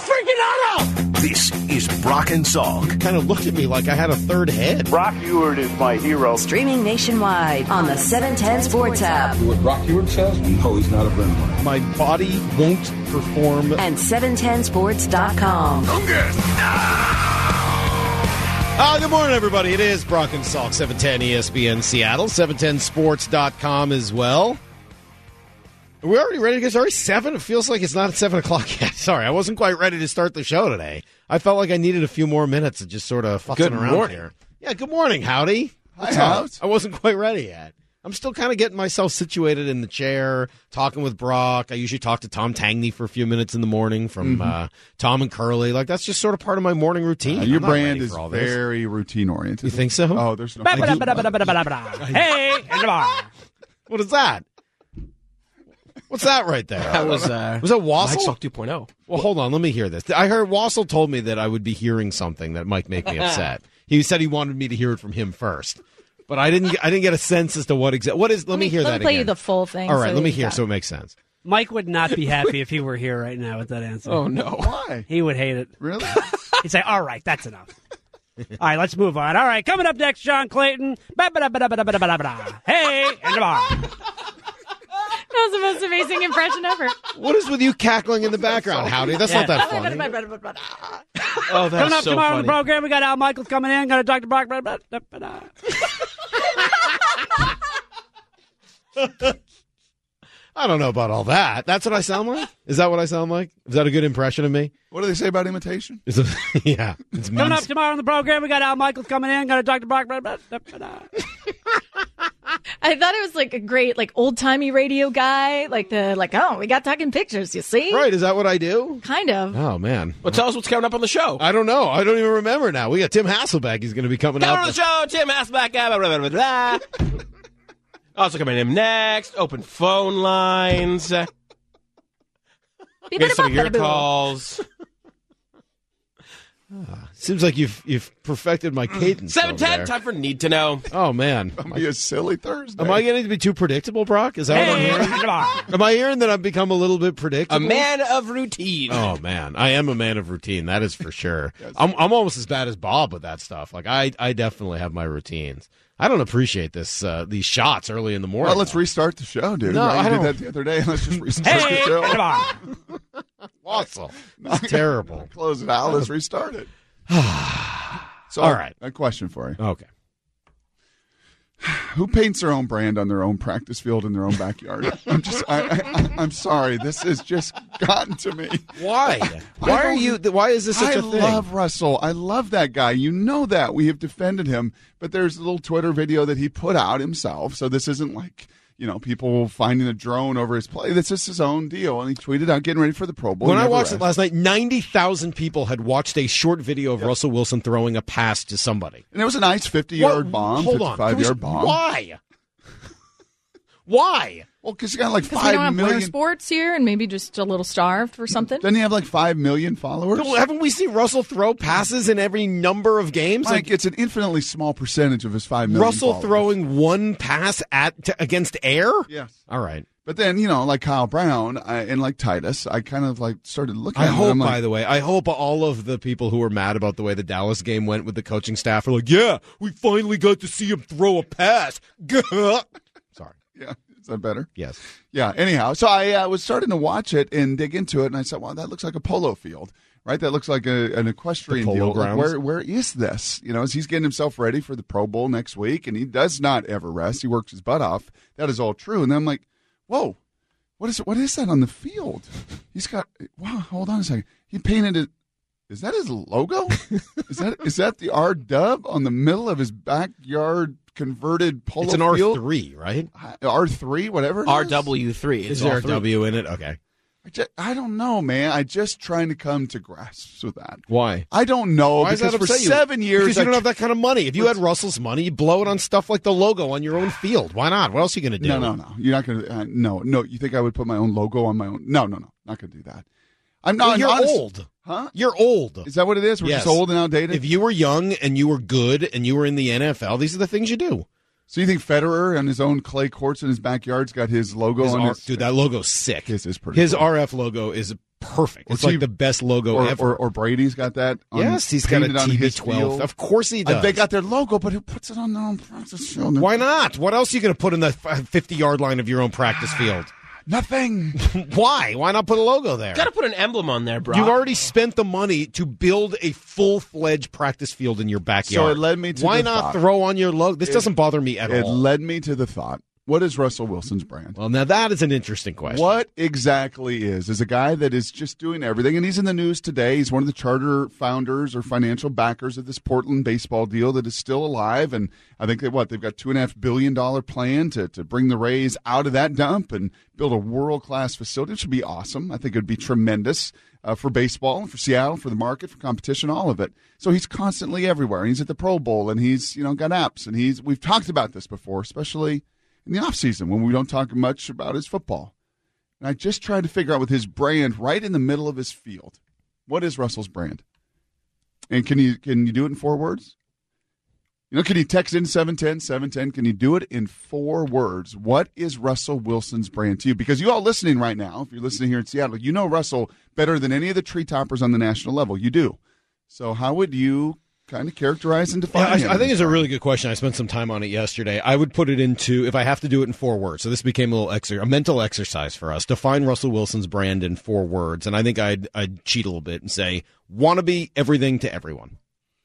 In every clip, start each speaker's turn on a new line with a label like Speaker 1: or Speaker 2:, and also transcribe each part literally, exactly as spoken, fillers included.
Speaker 1: freaking auto!
Speaker 2: This is Brock and Salk.
Speaker 3: Kind of looked at me like I had a third head.
Speaker 4: Brock Ewart is my hero.
Speaker 5: Streaming nationwide on the seven ten Sports app.
Speaker 6: What Brock Ewart says? No, he's not a friend of mine.
Speaker 3: My body won't perform.
Speaker 5: And seven ten sports dot com.
Speaker 3: Uh, good morning, everybody. It is Brock and Salk, seven ten E S P N Seattle, seven ten sports dot com as well. Are we already ready to get started? seven? It feels like it's not at seven o'clock yet. Sorry, I wasn't quite ready to start the show today. I felt like I needed a few more minutes of just sort of futzing
Speaker 1: Good
Speaker 3: around
Speaker 1: morning.
Speaker 3: here. Yeah, good morning, Howdy. What's
Speaker 7: Hi,
Speaker 3: up?
Speaker 7: House.
Speaker 3: I wasn't quite ready yet. I'm still kind of getting myself situated in the chair, talking with Brock. I usually talk to Tom Tangney for a few minutes in the morning from
Speaker 7: Mm-hmm.
Speaker 3: uh, Tom and Curly. Like, that's just sort of part of my morning routine.
Speaker 7: Uh, your
Speaker 3: I'm not
Speaker 7: brand
Speaker 3: ready
Speaker 7: is
Speaker 3: for all this.
Speaker 7: very routine oriented.
Speaker 3: You think so?
Speaker 7: Oh, there's no.
Speaker 1: Hey, and tomorrow.
Speaker 3: What is that? What's that right there?
Speaker 1: That was, uh,
Speaker 3: was that Wassel?
Speaker 1: Mike Salk two point oh.
Speaker 3: Well, hold on. Let me hear this. I heard Wassel told me that I would be hearing something that might make me upset. He said he wanted me to hear it from him first, but I didn't. I didn't get a sense as to what exactly. What is? Let, me hear
Speaker 8: let
Speaker 3: that
Speaker 8: me play
Speaker 3: again.
Speaker 8: you the full thing.
Speaker 3: All right,
Speaker 8: so
Speaker 3: let me
Speaker 8: you
Speaker 3: hear
Speaker 8: got
Speaker 3: so
Speaker 8: it.
Speaker 3: it makes sense.
Speaker 9: Mike would not be happy if he were here right now with that answer.
Speaker 1: Oh, no.
Speaker 7: Why?
Speaker 9: He would hate it.
Speaker 7: Really?
Speaker 9: He'd say, all right, that's enough. All right, let's move on. All right, coming up next, John Clayton. Ba-ba-da-ba-da-ba-da-ba-da-ba-da. Hey, and tomorrow.
Speaker 8: That was the most amazing impression ever.
Speaker 3: What is with you cackling in the background, Howdy? That's not that funny.
Speaker 1: Oh, that's
Speaker 9: Coming up
Speaker 1: so
Speaker 9: tomorrow
Speaker 1: funny.
Speaker 9: on the program, we got Al Michaels coming in. Got to talk to Brock. Ba-ba-da-ba-da.
Speaker 3: I don't know about all that. That's what I sound like? Is that what I sound like? Is that a good impression of me?
Speaker 7: What do they say about imitation?
Speaker 3: Is it, yeah. It's
Speaker 9: Coming
Speaker 3: mean.
Speaker 9: up tomorrow on the program, we got Al Michaels coming in. Got to talk to Brock. Ba-ba-da-ba-da.
Speaker 8: I thought it was like a great, like old timey radio guy. Like the, like, oh, we got talking pictures. You see?
Speaker 3: Right, is that what I do?
Speaker 8: Kind of.
Speaker 3: Oh, man.
Speaker 1: Well, tell us what's coming up on the show.
Speaker 3: I don't know. I don't even remember now. We got Tim Hasselbeck. He's going to be coming
Speaker 1: Coming
Speaker 3: up.
Speaker 1: on the show, Tim Hasselbeck. Blah, blah, blah, blah, blah. Also coming in next, open phone lines. Uh, Get some of your calls.
Speaker 3: Seems like you've you've perfected my cadence.
Speaker 1: seven
Speaker 3: over
Speaker 1: ten,
Speaker 3: there.
Speaker 1: time for Need to Know.
Speaker 3: Oh, man.
Speaker 7: It'll be a silly Thursday.
Speaker 3: Am I getting to be too predictable, Brock? Is that what I'm
Speaker 9: Hey,
Speaker 3: hearing?
Speaker 9: and tomorrow.
Speaker 3: Am I hearing that I've become a little bit predictable?
Speaker 1: A man of routine.
Speaker 3: Oh, man. I am a man of routine. That is for sure. I'm I'm almost as bad as Bob with that stuff. Like, I, I definitely have my routines. I don't appreciate this uh, these shots early in the morning.
Speaker 7: Well, let's restart the show, dude.
Speaker 3: No,
Speaker 7: right?
Speaker 3: I
Speaker 7: You
Speaker 3: don't-
Speaker 7: did that the other day. Let's just restart
Speaker 9: Hey,
Speaker 7: the show.
Speaker 9: and tomorrow.
Speaker 3: Awesome. It's terrible.
Speaker 7: Close it out. Let's restart it. So,
Speaker 3: All right.
Speaker 7: A question for you.
Speaker 3: Okay.
Speaker 7: Who paints their own brand on their own practice field in their own backyard? I'm just, I, I, I'm sorry. This has just gotten to me.
Speaker 3: Why? Why are you? Why is this such
Speaker 7: I
Speaker 3: a thing?
Speaker 7: love Russell. I love that guy. You know that. We have defended him. But there's a little Twitter video that he put out himself. So this isn't like, you know, people finding a drone over his play. That's just his own deal. And he tweeted out getting ready for the Pro Bowl.
Speaker 3: When I
Speaker 7: Never
Speaker 3: watched
Speaker 7: rests.
Speaker 3: it last night, ninety thousand people had watched a short video of Russell Wilson throwing a pass to somebody.
Speaker 7: And it was a nice fifty-yard
Speaker 3: What-
Speaker 7: bomb,
Speaker 3: Hold on. Can we-
Speaker 7: fifty-five-yard bomb.
Speaker 3: Why? Why?
Speaker 7: Well, because you got like
Speaker 8: Because we
Speaker 7: five
Speaker 8: don't have winter
Speaker 7: million.
Speaker 8: sports here and maybe just a little starved or something.
Speaker 7: Doesn't he have like five million followers?
Speaker 3: No, haven't we seen Russell throw passes in every number of games?
Speaker 7: Mike,
Speaker 3: Like
Speaker 7: it's an infinitely small percentage of his five million
Speaker 3: Russell
Speaker 7: followers.
Speaker 3: throwing one pass at to, against air?
Speaker 7: Yes.
Speaker 3: All right.
Speaker 7: But then, you know, like Kyle Brown I, and like Titus, I kind of like started looking
Speaker 3: I
Speaker 7: at him.
Speaker 3: hope,
Speaker 7: I'm like,
Speaker 3: by the way, I hope all of the people who were mad about the way the Dallas game went with the coaching staff are like, yeah, we finally got to see him throw a pass. Sorry.
Speaker 7: yeah, is that better?
Speaker 3: Yes.
Speaker 7: Yeah, anyhow. So I uh, was starting to watch it and dig into it, and I said, well, that looks like a polo field, right? That looks like a, an equestrian
Speaker 3: The polo
Speaker 7: deal. Like,
Speaker 3: grounds.
Speaker 7: where Where is this? You know, as he's getting himself ready for the Pro Bowl next week, and he does not ever rest. He works his butt off. That is all true. And then I'm like, whoa. What is what is that on the field? He's got wow. Hold on a second. He painted it. Is that his logo? is that is that the R dub on the middle of his backyard converted polo
Speaker 3: It's an
Speaker 7: field?
Speaker 3: R three, right?
Speaker 7: R three, whatever. it
Speaker 1: R
Speaker 7: is?
Speaker 1: W three.
Speaker 3: Is there a W in it? Okay.
Speaker 7: I, just, I don't know, man. I just trying to come to grasps with that.
Speaker 3: Why?
Speaker 7: I don't know
Speaker 3: Why does
Speaker 7: because
Speaker 3: that
Speaker 7: for
Speaker 3: upset you?
Speaker 7: seven years
Speaker 3: Because you
Speaker 7: I
Speaker 3: don't have
Speaker 7: tr-
Speaker 3: that kind of money. If you had Russell's money, you blow it on stuff like the logo on your own field. Why not? What else are you going to do?
Speaker 7: No, no, no. You're not going to. Uh, no, no. You think I would put my own logo on my own? No, no, no. Not going to do that. I'm not.
Speaker 3: Well, you're
Speaker 7: honest-
Speaker 3: old.
Speaker 7: Huh?
Speaker 3: You're old.
Speaker 7: Is that what it is? We're
Speaker 3: Yes.
Speaker 7: just old and outdated.
Speaker 3: If you were young and you were good and you were in the N F L, these are the things you do.
Speaker 7: So you think Federer on his own clay courts in his backyard's got his logo
Speaker 3: His
Speaker 7: on
Speaker 3: R-
Speaker 7: his?
Speaker 3: dude, that logo's sick.
Speaker 7: His is pretty
Speaker 3: His
Speaker 7: cool.
Speaker 3: R F logo is perfect. It's
Speaker 7: Or
Speaker 3: like
Speaker 7: T-
Speaker 3: the best logo
Speaker 7: or,
Speaker 3: ever.
Speaker 7: or, or Brady's got that. On,
Speaker 3: yes, he's got a
Speaker 7: painted on
Speaker 3: T B
Speaker 7: his
Speaker 3: twelve.
Speaker 7: field.
Speaker 3: Of course he does.
Speaker 7: Uh, they got their logo, but who puts it on their own practice field?
Speaker 3: Why not? What else are you going to put in the fifty-yard line of your own practice field?
Speaker 7: Nothing.
Speaker 3: Why? Why not put a logo there?
Speaker 1: Got to put an emblem on there, bro.
Speaker 3: You've already spent the money to build a full-fledged practice field in your backyard.
Speaker 7: So it led me to
Speaker 3: Why
Speaker 7: the
Speaker 3: not
Speaker 7: thought.
Speaker 3: throw on your logo? This
Speaker 7: It-
Speaker 3: doesn't bother me at
Speaker 7: It
Speaker 3: all.
Speaker 7: led me to the thought, what is Russell Wilson's brand?
Speaker 3: Well, now that is an interesting question.
Speaker 7: What exactly is? Is a guy that is just doing everything, and he's in the news today. He's one of the charter founders or financial backers of this Portland baseball deal that is still alive. And I think that what they've got two and a half billion dollar plan to to bring the Rays out of that dump and build a world class facility. It should be awesome. I think it would be tremendous uh, for baseball, for Seattle, for the market, for competition, all of it. So he's constantly everywhere. He's at the Pro Bowl, and he's you know got apps, and he's we've talked about this before, especially in the offseason when we don't talk much about his football. And I just tried to figure out with his brand right in the middle of his field, what is Russell's brand? And can you can you do it in four words? You know, can you text in seven ten, seven ten? Can you do it in four words? What is Russell Wilson's brand to you? Because you all listening right now, if you're listening here in Seattle, you know Russell better than any of the tree toppers on the national level. You do. So how would you kind of characterize and define
Speaker 3: Yeah,
Speaker 7: him?
Speaker 3: I, I think it's a really good question. I spent some time on it yesterday. I would put it into, if I have to do it in four words. So this became a little exer- a mental exercise for us. Define Russell Wilson's brand in four words. And I think I'd, I'd cheat a little bit and say, want to be everything to everyone.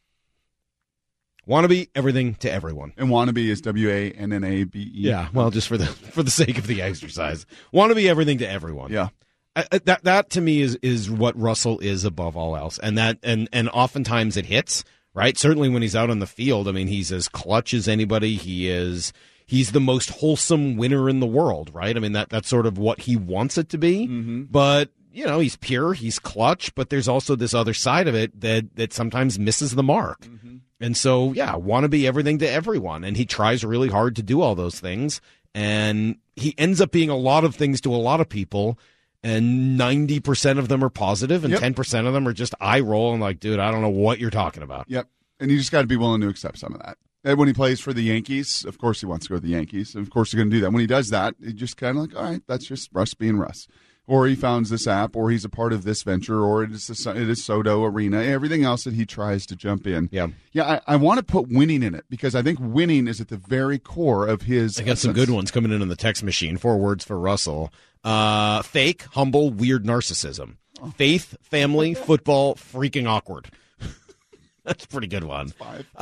Speaker 3: Want to be everything to everyone.
Speaker 7: And wannabe is W A N N A B E.
Speaker 3: Yeah, well, just for the for the sake of the exercise. Want to be everything to everyone.
Speaker 7: Yeah.
Speaker 3: I, I- that that to me is is what Russell is above all else. And that and and oftentimes it hits. Right? Certainly when he's out on the field, I mean, he's as clutch as anybody. He is he's the most wholesome winner in the world, right? I mean, that that's sort of what he wants it to be.
Speaker 7: Mm-hmm.
Speaker 3: But, you know, he's pure, he's clutch, but there's also this other side of it that that sometimes misses the mark.
Speaker 7: Mm-hmm.
Speaker 3: And so, yeah, want to be everything to everyone, and he tries really hard to do all those things, and he ends up being a lot of things to a lot of people. And ninety percent of them are positive, and
Speaker 7: Yep.
Speaker 3: ten percent of them are just eye roll and like, dude, I don't know what you're talking about.
Speaker 7: Yep. And you just got to be willing to accept some of that. And when he plays for the Yankees, of course he wants to go to the Yankees. And of course he's going to do that. When he does that, it just kind of like, all right, that's just Russ being Russ. Or he founds this app, or he's a part of this venture, or it is, a, it is Soto Arena, everything else that he tries to jump in.
Speaker 3: Yeah.
Speaker 7: Yeah, I, I want to put winning in it because I think winning is at the very core of his.
Speaker 3: I got some
Speaker 7: essence.
Speaker 3: good ones coming in on the text machine. Four words for Russell. Uh, fake, humble, weird narcissism. Faith, family, football, freaking awkward. That's a pretty good one.
Speaker 7: Five.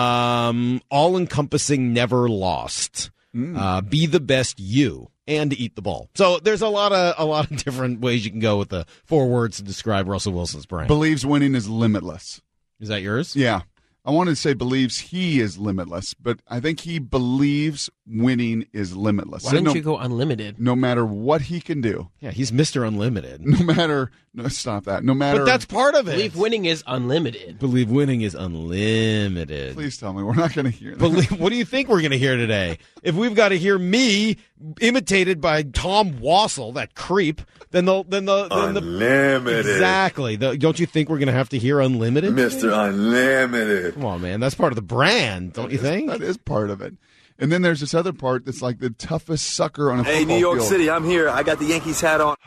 Speaker 3: Um, all-encompassing, never lost.
Speaker 7: Mm.
Speaker 3: Uh, be the best you and eat the ball. So there's a lot of a lot of different ways you can go with the four words to describe Russell Wilson's brand.
Speaker 7: Believes winning is limitless.
Speaker 3: Is that yours?
Speaker 7: Yeah. I wanted to say believes he is limitless, but I think he believes winning is limitless.
Speaker 1: Why
Speaker 7: So
Speaker 1: didn't
Speaker 7: no,
Speaker 1: you go unlimited?
Speaker 7: no matter what he can do,
Speaker 3: Yeah, he's Mister Unlimited.
Speaker 7: no matter no, stop that. No matter
Speaker 3: But that's part of it.
Speaker 1: Believe winning is unlimited.
Speaker 3: Believe winning is unlimited.
Speaker 7: please tell me we're not going to hear that.
Speaker 3: Believe, what do you think we're going to hear today? If we've got to hear me imitated by Tom Wassel, that creep, then the then the then
Speaker 10: Unlimited.
Speaker 3: the exactly. The, don't you think we're going to have to hear unlimited?
Speaker 10: Mister Unlimited.
Speaker 3: Come on, man. That's part of the brand, don't you think?
Speaker 7: That is part of it. And then there's this other part that's like the toughest sucker on a
Speaker 10: Hey,
Speaker 7: football
Speaker 10: New York
Speaker 7: field.
Speaker 10: City, I'm here. I got the Yankees hat on.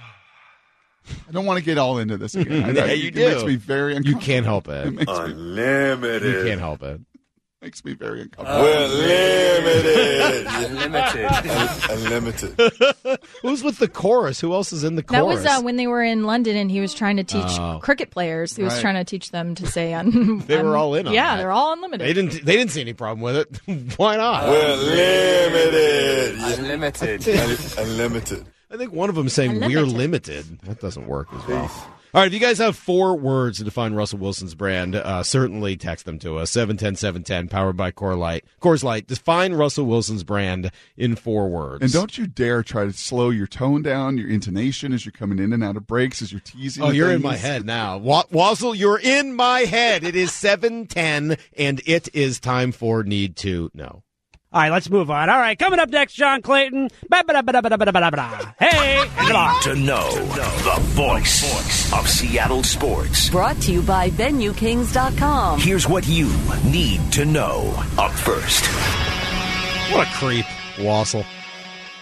Speaker 7: I don't want to get all into this again. I,
Speaker 3: Yeah,
Speaker 7: I-
Speaker 3: you
Speaker 7: it
Speaker 3: do.
Speaker 7: makes me very
Speaker 3: You
Speaker 7: uncomfortable.
Speaker 3: can't help it.
Speaker 7: It makes me,
Speaker 10: Unlimited.
Speaker 3: You can't help it.
Speaker 7: makes me very uncomfortable.
Speaker 10: We're limited.
Speaker 11: Unlimited.
Speaker 10: Unlimited.
Speaker 3: Who's with the chorus? Who else is in the
Speaker 8: That
Speaker 3: chorus?
Speaker 8: was uh, when they were in London, and he was trying to teach
Speaker 3: Oh.
Speaker 8: cricket players. He was
Speaker 7: Right.
Speaker 8: trying to teach them to say un.
Speaker 3: They were
Speaker 8: un-
Speaker 3: all in on
Speaker 8: Yeah,
Speaker 3: that.
Speaker 8: they're all unlimited.
Speaker 3: They didn't. They didn't see any problem with it. Why not?
Speaker 10: We're limited.
Speaker 11: Unlimited.
Speaker 10: Un- Unlimited.
Speaker 3: I think one of them saying we're
Speaker 8: Unlimited.
Speaker 3: limited. That doesn't work as well. All right, if you guys have four words to define Russell Wilson's brand, uh, certainly text them to us. seven ten, seven ten, powered by Coors Light. Coors Light. Define Russell Wilson's brand in four words.
Speaker 7: And don't you dare try to slow your tone down, your intonation as you're coming in and out of breaks, as you're teasing.
Speaker 3: Oh,
Speaker 7: the
Speaker 3: you're in
Speaker 7: things.
Speaker 3: my head now. Wa- Wazzle, you're in my head. It is seven ten, and it is time for Need to Know.
Speaker 9: All right, let's move on. All right, coming up next, John Clayton. Ba-ba-da-ba-da-ba-da-ba-da-ba-da. Hey, come on.
Speaker 2: To know the voice of Seattle sports.
Speaker 5: Brought to you by Venue Kings dot com.
Speaker 2: Here's what you need to know. Up first,
Speaker 3: What a creep, Wassle.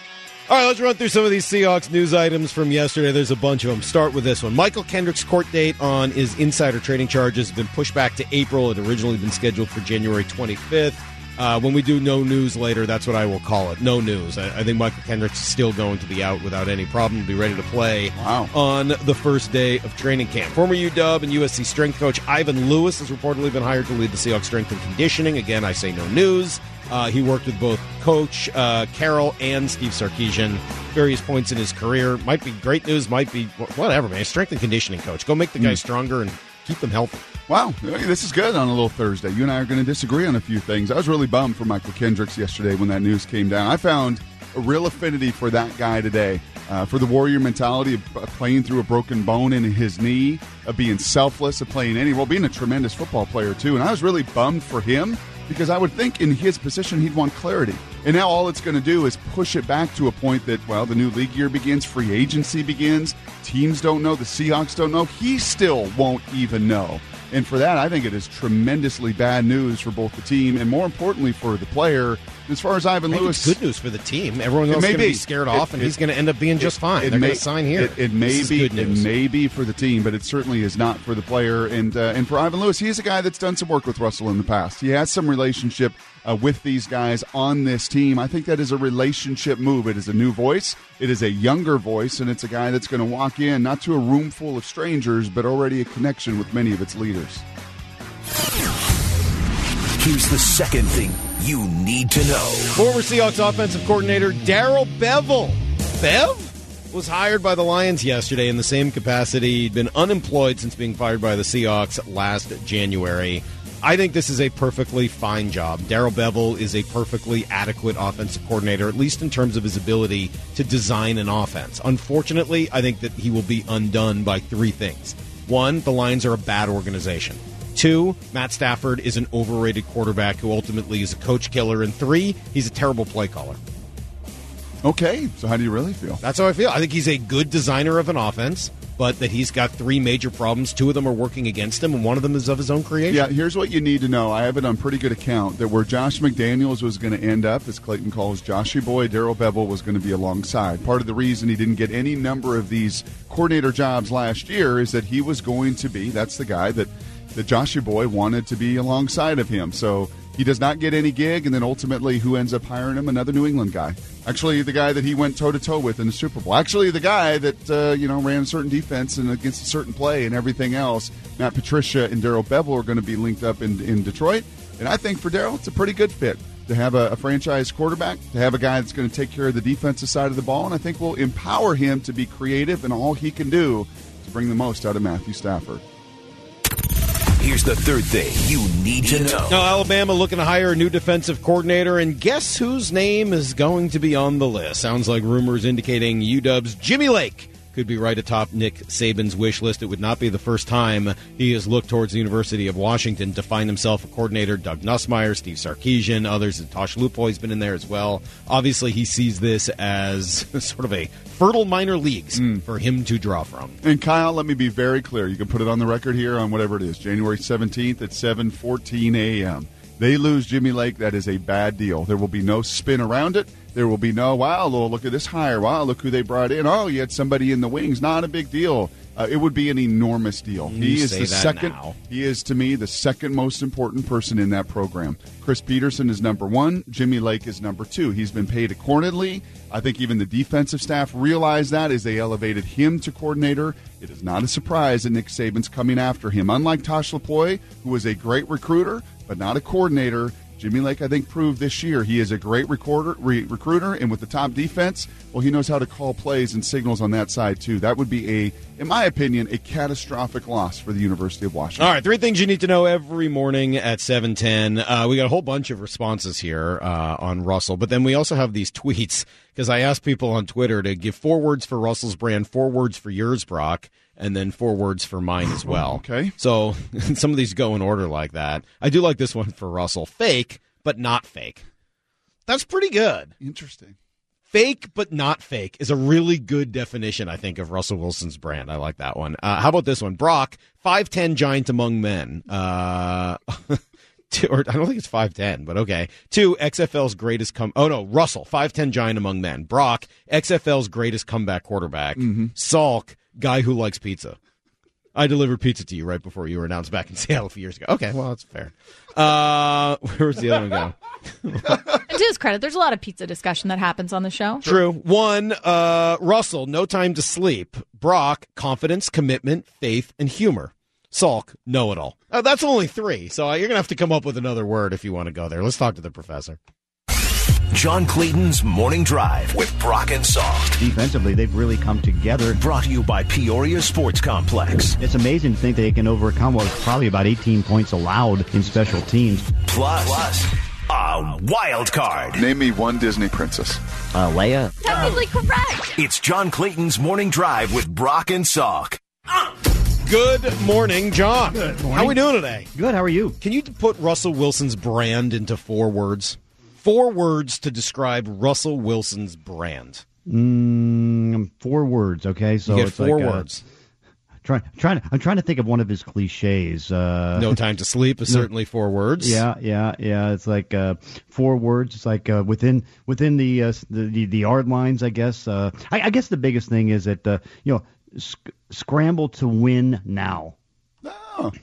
Speaker 3: All right, let's run through some of these Seahawks news items from yesterday. There's a bunch of them. Start with this one. Michael Kendrick's court date on his insider trading charges has been pushed back to April. It had originally been scheduled for January twenty-fifth. Uh, when we do no news later, that's what I will call it. No news. I, I think Michael Kendrick's still going to be out without any problem. Be ready to play
Speaker 7: wow.
Speaker 3: on the first day of training camp. Former U W and U S C strength coach Ivan Lewis has reportedly been hired to lead the Seahawks strength and conditioning. Again, I say no news. Uh, he worked with both Coach uh, Carroll and Steve Sarkisian various points in his career. Might be great news, might be whatever, man. Strength and conditioning coach. Go make the guys mm. stronger and keep them healthy.
Speaker 7: Wow, this is good on a little Thursday. You and I are going to disagree on a few things. I was really bummed for Michael Kendricks yesterday when that news came down. I found a real affinity for that guy today, uh, for the warrior mentality of playing through a broken bone in his knee, of being selfless, of playing any role, being a tremendous football player too. And I was really bummed for him because I would think in his position he'd want clarity. And now all it's going to do is push it back to a point that, well, the new league year begins, free agency begins, teams don't know, the Seahawks don't know, he still won't even know. And for that, I think it is tremendously bad news for both the team and, more importantly, for the player. As far as Ivan
Speaker 3: Maybe
Speaker 7: Lewis,
Speaker 3: it's good news for the team. Everyone else is going to be scared off,
Speaker 7: it,
Speaker 3: and
Speaker 7: it,
Speaker 3: he's going to end up being just
Speaker 7: it,
Speaker 3: fine.
Speaker 7: It
Speaker 3: They're
Speaker 7: may,
Speaker 3: going to sign here.
Speaker 7: It, it may
Speaker 3: this
Speaker 7: be.
Speaker 3: Good news.
Speaker 7: It may be for the team, but it certainly is not for the player. And uh, and for Ivan Lewis, he's a guy that's done some work with Russell in the past. He has some relationship uh, with these guys on this team. I think that is a relationship move. It is a new voice. It is a younger voice, and it's a guy that's going to walk in not to a room full of strangers, but already a connection with many of its leaders.
Speaker 2: Here's the second thing you need to know.
Speaker 3: Former Seahawks offensive coordinator Darrell Bevell. Bev? Was hired by the Lions yesterday in the same capacity. He'd been unemployed since being fired by the Seahawks last January. I think this is a perfectly fine job. Darrell Bevell is a perfectly adequate offensive coordinator, at least in terms of his ability to design an offense. Unfortunately, I think that he will be undone by three things. One, the Lions are a bad organization. Two, Matt Stafford is an overrated quarterback who ultimately is a coach killer. And three, he's a terrible play caller.
Speaker 7: Okay, so how do you really feel?
Speaker 3: That's how I feel. I think he's a good designer of an offense, but that he's got three major problems. Two of them are working against him, and one of them is of his own creation.
Speaker 7: Yeah, here's what you need to know. I have it on pretty good account that where Josh McDaniels was going to end up, as Clayton calls Joshy Boy, Darrell Bevell was going to be alongside. Part of the reason he didn't get any number of these coordinator jobs last year is that he was going to be, that's the guy that that Joshy Boy wanted to be alongside of him. So he does not get any gig, and then ultimately who ends up hiring him? Another New England guy. Actually, the guy that he went toe-to-toe with in the Super Bowl. Actually, the guy that uh, you know ran a certain defense and against a certain play and everything else. Matt Patricia and Darrell Bevell are going to be linked up in, in Detroit. And I think for Darrell, it's a pretty good fit to have a, a franchise quarterback, to have a guy that's going to take care of the defensive side of the ball, and I think will empower him to be creative in all he can do to bring the most out of Matthew Stafford.
Speaker 2: Here's the third thing you need to know.
Speaker 3: Now, Alabama looking to hire a new defensive coordinator, and guess whose name is going to be on the list? Sounds like rumors indicating U W's Jimmy Lake could be right atop Nick Saban's wish list. It would not be the first time he has looked towards the University of Washington to find himself a coordinator. Doug Nussmeier, Steve Sarkisian, others. Tosh Lupoi's been in there as well. Obviously, he sees this as sort of a fertile minor leagues mm. for him to draw from.
Speaker 7: And Kyle, let me be very clear. You can put it on the record here on whatever it is, January seventeenth at seven fourteen a.m. They lose Jimmy Lake. That is a bad deal. There will be no spin around it. There will be no, wow, look at this hire. Wow, look who they brought in. Oh, you had somebody in the wings. Not a big deal. Uh, it would be an enormous deal.
Speaker 3: You
Speaker 7: he is
Speaker 3: say
Speaker 7: the
Speaker 3: that
Speaker 7: second.
Speaker 3: now.
Speaker 7: He is, to me, the second most important person in that program. Chris Peterson is number one. Jimmy Lake is number two. He's been paid accordingly. I think even the defensive staff realized that as they elevated him to coordinator. It is not a surprise that Nick Saban's coming after him. Unlike Tosh Lupoi, who was a great recruiter, but not a coordinator, Jimmy Lake, I think, proved this year he is a great recorder, re- recruiter, and with the top defense, well, he knows how to call plays and signals on that side, too. That would be, a, in my opinion, a catastrophic loss for the University of Washington.
Speaker 3: All right, three things you need to know every morning at seven ten. Uh, we got a whole bunch of responses here uh, on Russell, but then we also have these tweets, because I asked people on Twitter to give four words for Russell's brand, four words for yours, Brock, and then four words for mine as well.
Speaker 7: Okay.
Speaker 3: So some of these go in order like that. I do like this one for Russell. Fake, but not fake. That's pretty good.
Speaker 7: Interesting.
Speaker 3: Fake, but not fake is a really good definition, I think, of Russell Wilson's brand. I like that one. Uh, how about this one? Brock, five ten giant among men. Uh, Two, or I don't think it's five ten, but okay. Two, X F L's greatest come. Oh no, Russell, five ten giant among men. Brock, X F L's greatest comeback quarterback.
Speaker 7: Mm-hmm.
Speaker 3: Salk, guy who likes pizza. I delivered pizza to you right before you were announced back in Seattle a few years ago. Okay, well, that's fair. Uh, where's the other one go?
Speaker 8: And to his credit, there's a lot of pizza discussion that happens on the show.
Speaker 3: True. One, uh, Russell, no time to sleep. Brock, confidence, commitment, faith, and humor. Salk, know-it-all. Uh, that's only three, so uh, you're going to have to come up with another word if you want to go there. Let's talk to the professor.
Speaker 2: John Clayton's Morning Drive with Brock and Salk.
Speaker 12: Defensively, they've really come together.
Speaker 2: Brought to you by Peoria Sports Complex.
Speaker 12: It's amazing to think they can overcome what was probably about eighteen points allowed in special teams.
Speaker 2: Plus, Plus a wild card.
Speaker 7: Name me one Disney princess.
Speaker 12: Uh, Leia.
Speaker 8: Technically correct.
Speaker 2: It's John Clayton's Morning Drive with Brock and Salk.
Speaker 3: Good morning, John.
Speaker 12: Good morning.
Speaker 3: How are we doing today?
Speaker 12: Good, how are you?
Speaker 3: Can you put Russell Wilson's brand into four words? Four words to describe Russell Wilson's brand.
Speaker 12: Mm, four words, okay? So
Speaker 3: you get
Speaker 12: it's
Speaker 3: four
Speaker 12: like,
Speaker 3: words.
Speaker 12: Uh, trying, trying, I'm trying to think of one of his cliches. Uh,
Speaker 3: no time to sleep is
Speaker 12: no,
Speaker 3: certainly four words.
Speaker 12: Yeah, yeah, yeah. It's like uh, four words. It's like uh, within within the, uh, the the the yard lines, I guess. Uh, I, I guess the biggest thing is that uh, you know, sc- scramble to win now.
Speaker 7: Oh.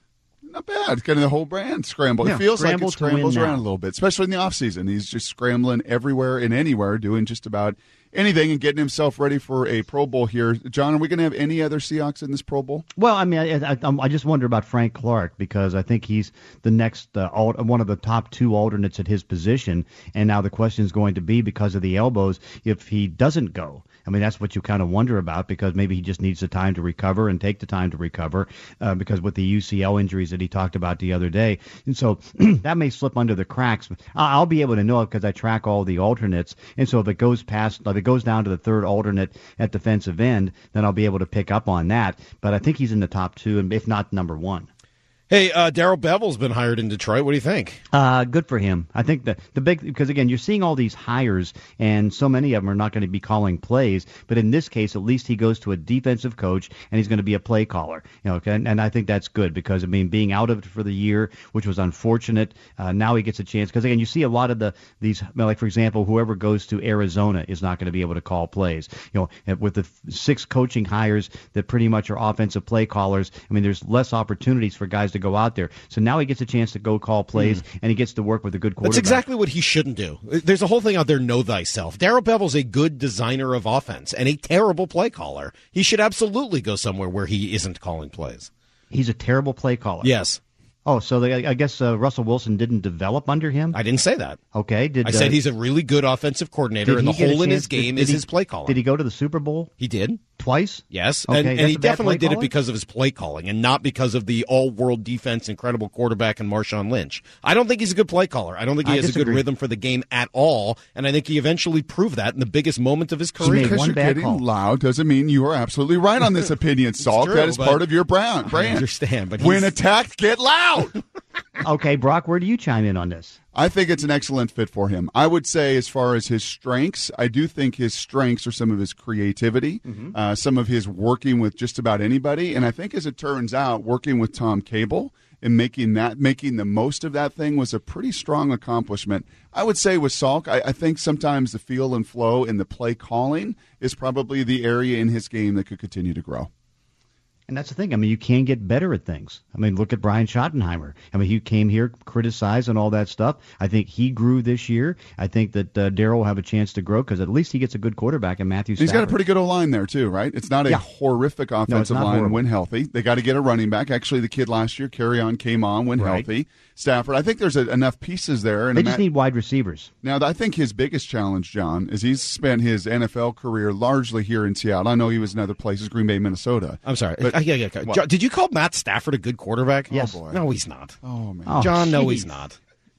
Speaker 7: Not bad. Kind of the whole brand scramble.
Speaker 12: Yeah,
Speaker 7: it feels like it scrambles around
Speaker 12: now.
Speaker 7: a little bit, especially in the offseason. He's just scrambling everywhere and anywhere, doing just about anything and getting himself ready for a Pro Bowl here. John, are we going to have any other Seahawks in this Pro Bowl?
Speaker 12: Well, I mean, I, I, I just wonder about Frank Clark because I think he's the next uh, one of the top two alternates at his position. And now the question is going to be, because of the elbows, if he doesn't go. I mean, that's what you kind of wonder about because maybe he just needs the time to recover and take the time to recover uh, because with the U C L injuries that he talked about the other day. And so that may slip under the cracks. I'll be able to know it because I track all the alternates. And so if it goes past, if it goes down to the third alternate at defensive end, then I'll be able to pick up on that. But I think he's in the top two, and if not number one.
Speaker 3: Hey, uh, Darrell Bevell's been hired in Detroit. What do you think?
Speaker 12: Uh, good for him. I think the the big because again, you're seeing all these hires, and so many of them are not going to be calling plays. But in this case, at least he goes to a defensive coach, and he's going to be a play caller. You know, and, and I think that's good because I mean, being out of it for the year, which was unfortunate, uh, now he gets a chance. Because again, you see a lot of the these, like for example, whoever goes to Arizona is not going to be able to call plays. You know, with the six coaching hires that pretty much are offensive play callers, I mean, there's less opportunities for guys to go out there. So now he gets a chance to go call plays, mm. and he gets to work with a good quarterback.
Speaker 3: That's exactly what he shouldn't do. There's a whole thing out there, know thyself. Darrell Bevell's a good designer of offense and a terrible play caller. He should absolutely go somewhere where he isn't calling plays.
Speaker 12: He's a terrible play caller.
Speaker 3: Yes.
Speaker 12: Oh, so they, I guess uh, Russell Wilson didn't develop under him?
Speaker 3: I didn't say that.
Speaker 12: Okay. Did
Speaker 3: I said
Speaker 12: uh,
Speaker 3: he's a really good offensive coordinator, and the hole in his game
Speaker 12: did, did
Speaker 3: is
Speaker 12: he,
Speaker 3: his play calling.
Speaker 12: Did he go to the Super Bowl?
Speaker 3: He did.
Speaker 12: Twice?
Speaker 3: Yes,
Speaker 12: okay,
Speaker 3: and, and he definitely did
Speaker 12: caller?
Speaker 3: it because of his play calling and not because of the all-world defense, incredible quarterback, and Marshawn Lynch. I don't think he's a good play caller. I don't think he
Speaker 12: I
Speaker 3: has
Speaker 12: disagree.
Speaker 3: a good rhythm for the game at all, and I think he eventually proved that in the biggest moment of his career.
Speaker 7: Because you're getting
Speaker 12: call.
Speaker 7: loud doesn't mean you are absolutely right on this opinion, Salk.
Speaker 3: True,
Speaker 7: that is part of your brand.
Speaker 3: I understand, but
Speaker 7: when
Speaker 3: he's...
Speaker 7: attacked, get loud.
Speaker 12: Okay, Brock, where do you chime in on this?
Speaker 7: I think it's an excellent fit for him. I would say as far as his strengths, I do think his strengths are some of his creativity, mm-hmm. uh, some of his working with just about anybody. And I think as it turns out, working with Tom Cable and making that, making the most of that thing was a pretty strong accomplishment. I would say with Salk, I, I think sometimes the feel and flow and the play calling is probably the area in his game that could continue to grow.
Speaker 12: And that's the thing. I mean, you can get better at things. I mean, look at Brian Schottenheimer. I mean, he came here, criticized and all that stuff. I think he grew this year. I think that uh, Darrell will have a chance to grow because at least he gets a good quarterback in Matthew Stafford.
Speaker 7: He's got a pretty good O-line there, too, right? It's not a
Speaker 12: yeah.
Speaker 7: horrific offensive
Speaker 12: no,
Speaker 7: line
Speaker 12: horrible.
Speaker 7: when healthy. They got to get a running back. Actually, the kid last year, Carry-On, came on when
Speaker 12: right.
Speaker 7: healthy. Stafford, I think there's a, enough pieces there. And
Speaker 12: they just
Speaker 7: Matt,
Speaker 12: need wide receivers.
Speaker 7: Now, I think his biggest challenge, John, is he's spent his N F L career largely here in Seattle. I know he was in other places, Green Bay, Minnesota.
Speaker 3: I'm sorry.
Speaker 7: But,
Speaker 3: uh, yeah, yeah. John, did you call Matt Stafford a good quarterback?
Speaker 12: Yes.
Speaker 7: Oh, boy.
Speaker 3: No, he's not.
Speaker 7: Oh, man.
Speaker 12: Oh,
Speaker 3: John, no,
Speaker 12: geez.
Speaker 3: he's not.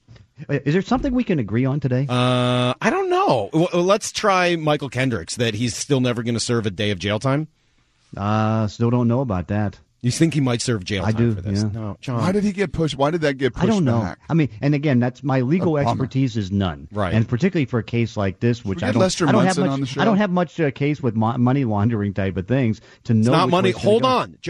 Speaker 12: Is there something we can agree on today?
Speaker 3: Uh, I don't know. Well, let's try Michael Kendricks, that he's still never going to serve a day of jail time.
Speaker 12: Uh, still don't know about that.
Speaker 3: You think he might serve jail
Speaker 12: I
Speaker 3: time
Speaker 12: do,
Speaker 3: for this?
Speaker 12: yeah.
Speaker 3: No, John.
Speaker 7: Why did he get pushed? Why did that get pushed
Speaker 12: I don't know.
Speaker 7: back?
Speaker 12: I mean, and again, that's my legal
Speaker 7: A bummer.
Speaker 12: expertise is none,
Speaker 3: Right.
Speaker 12: And particularly for a case like this, which
Speaker 7: Should we
Speaker 12: I
Speaker 7: get
Speaker 12: don't,
Speaker 7: Lester
Speaker 12: I don't have
Speaker 7: Munson
Speaker 12: much.
Speaker 7: on the show?
Speaker 12: I don't have much uh, case with mo- money laundering type of things to know.
Speaker 3: It's not
Speaker 12: which
Speaker 3: money.
Speaker 12: way it's gonna
Speaker 3: Hold
Speaker 12: go.
Speaker 3: on, John.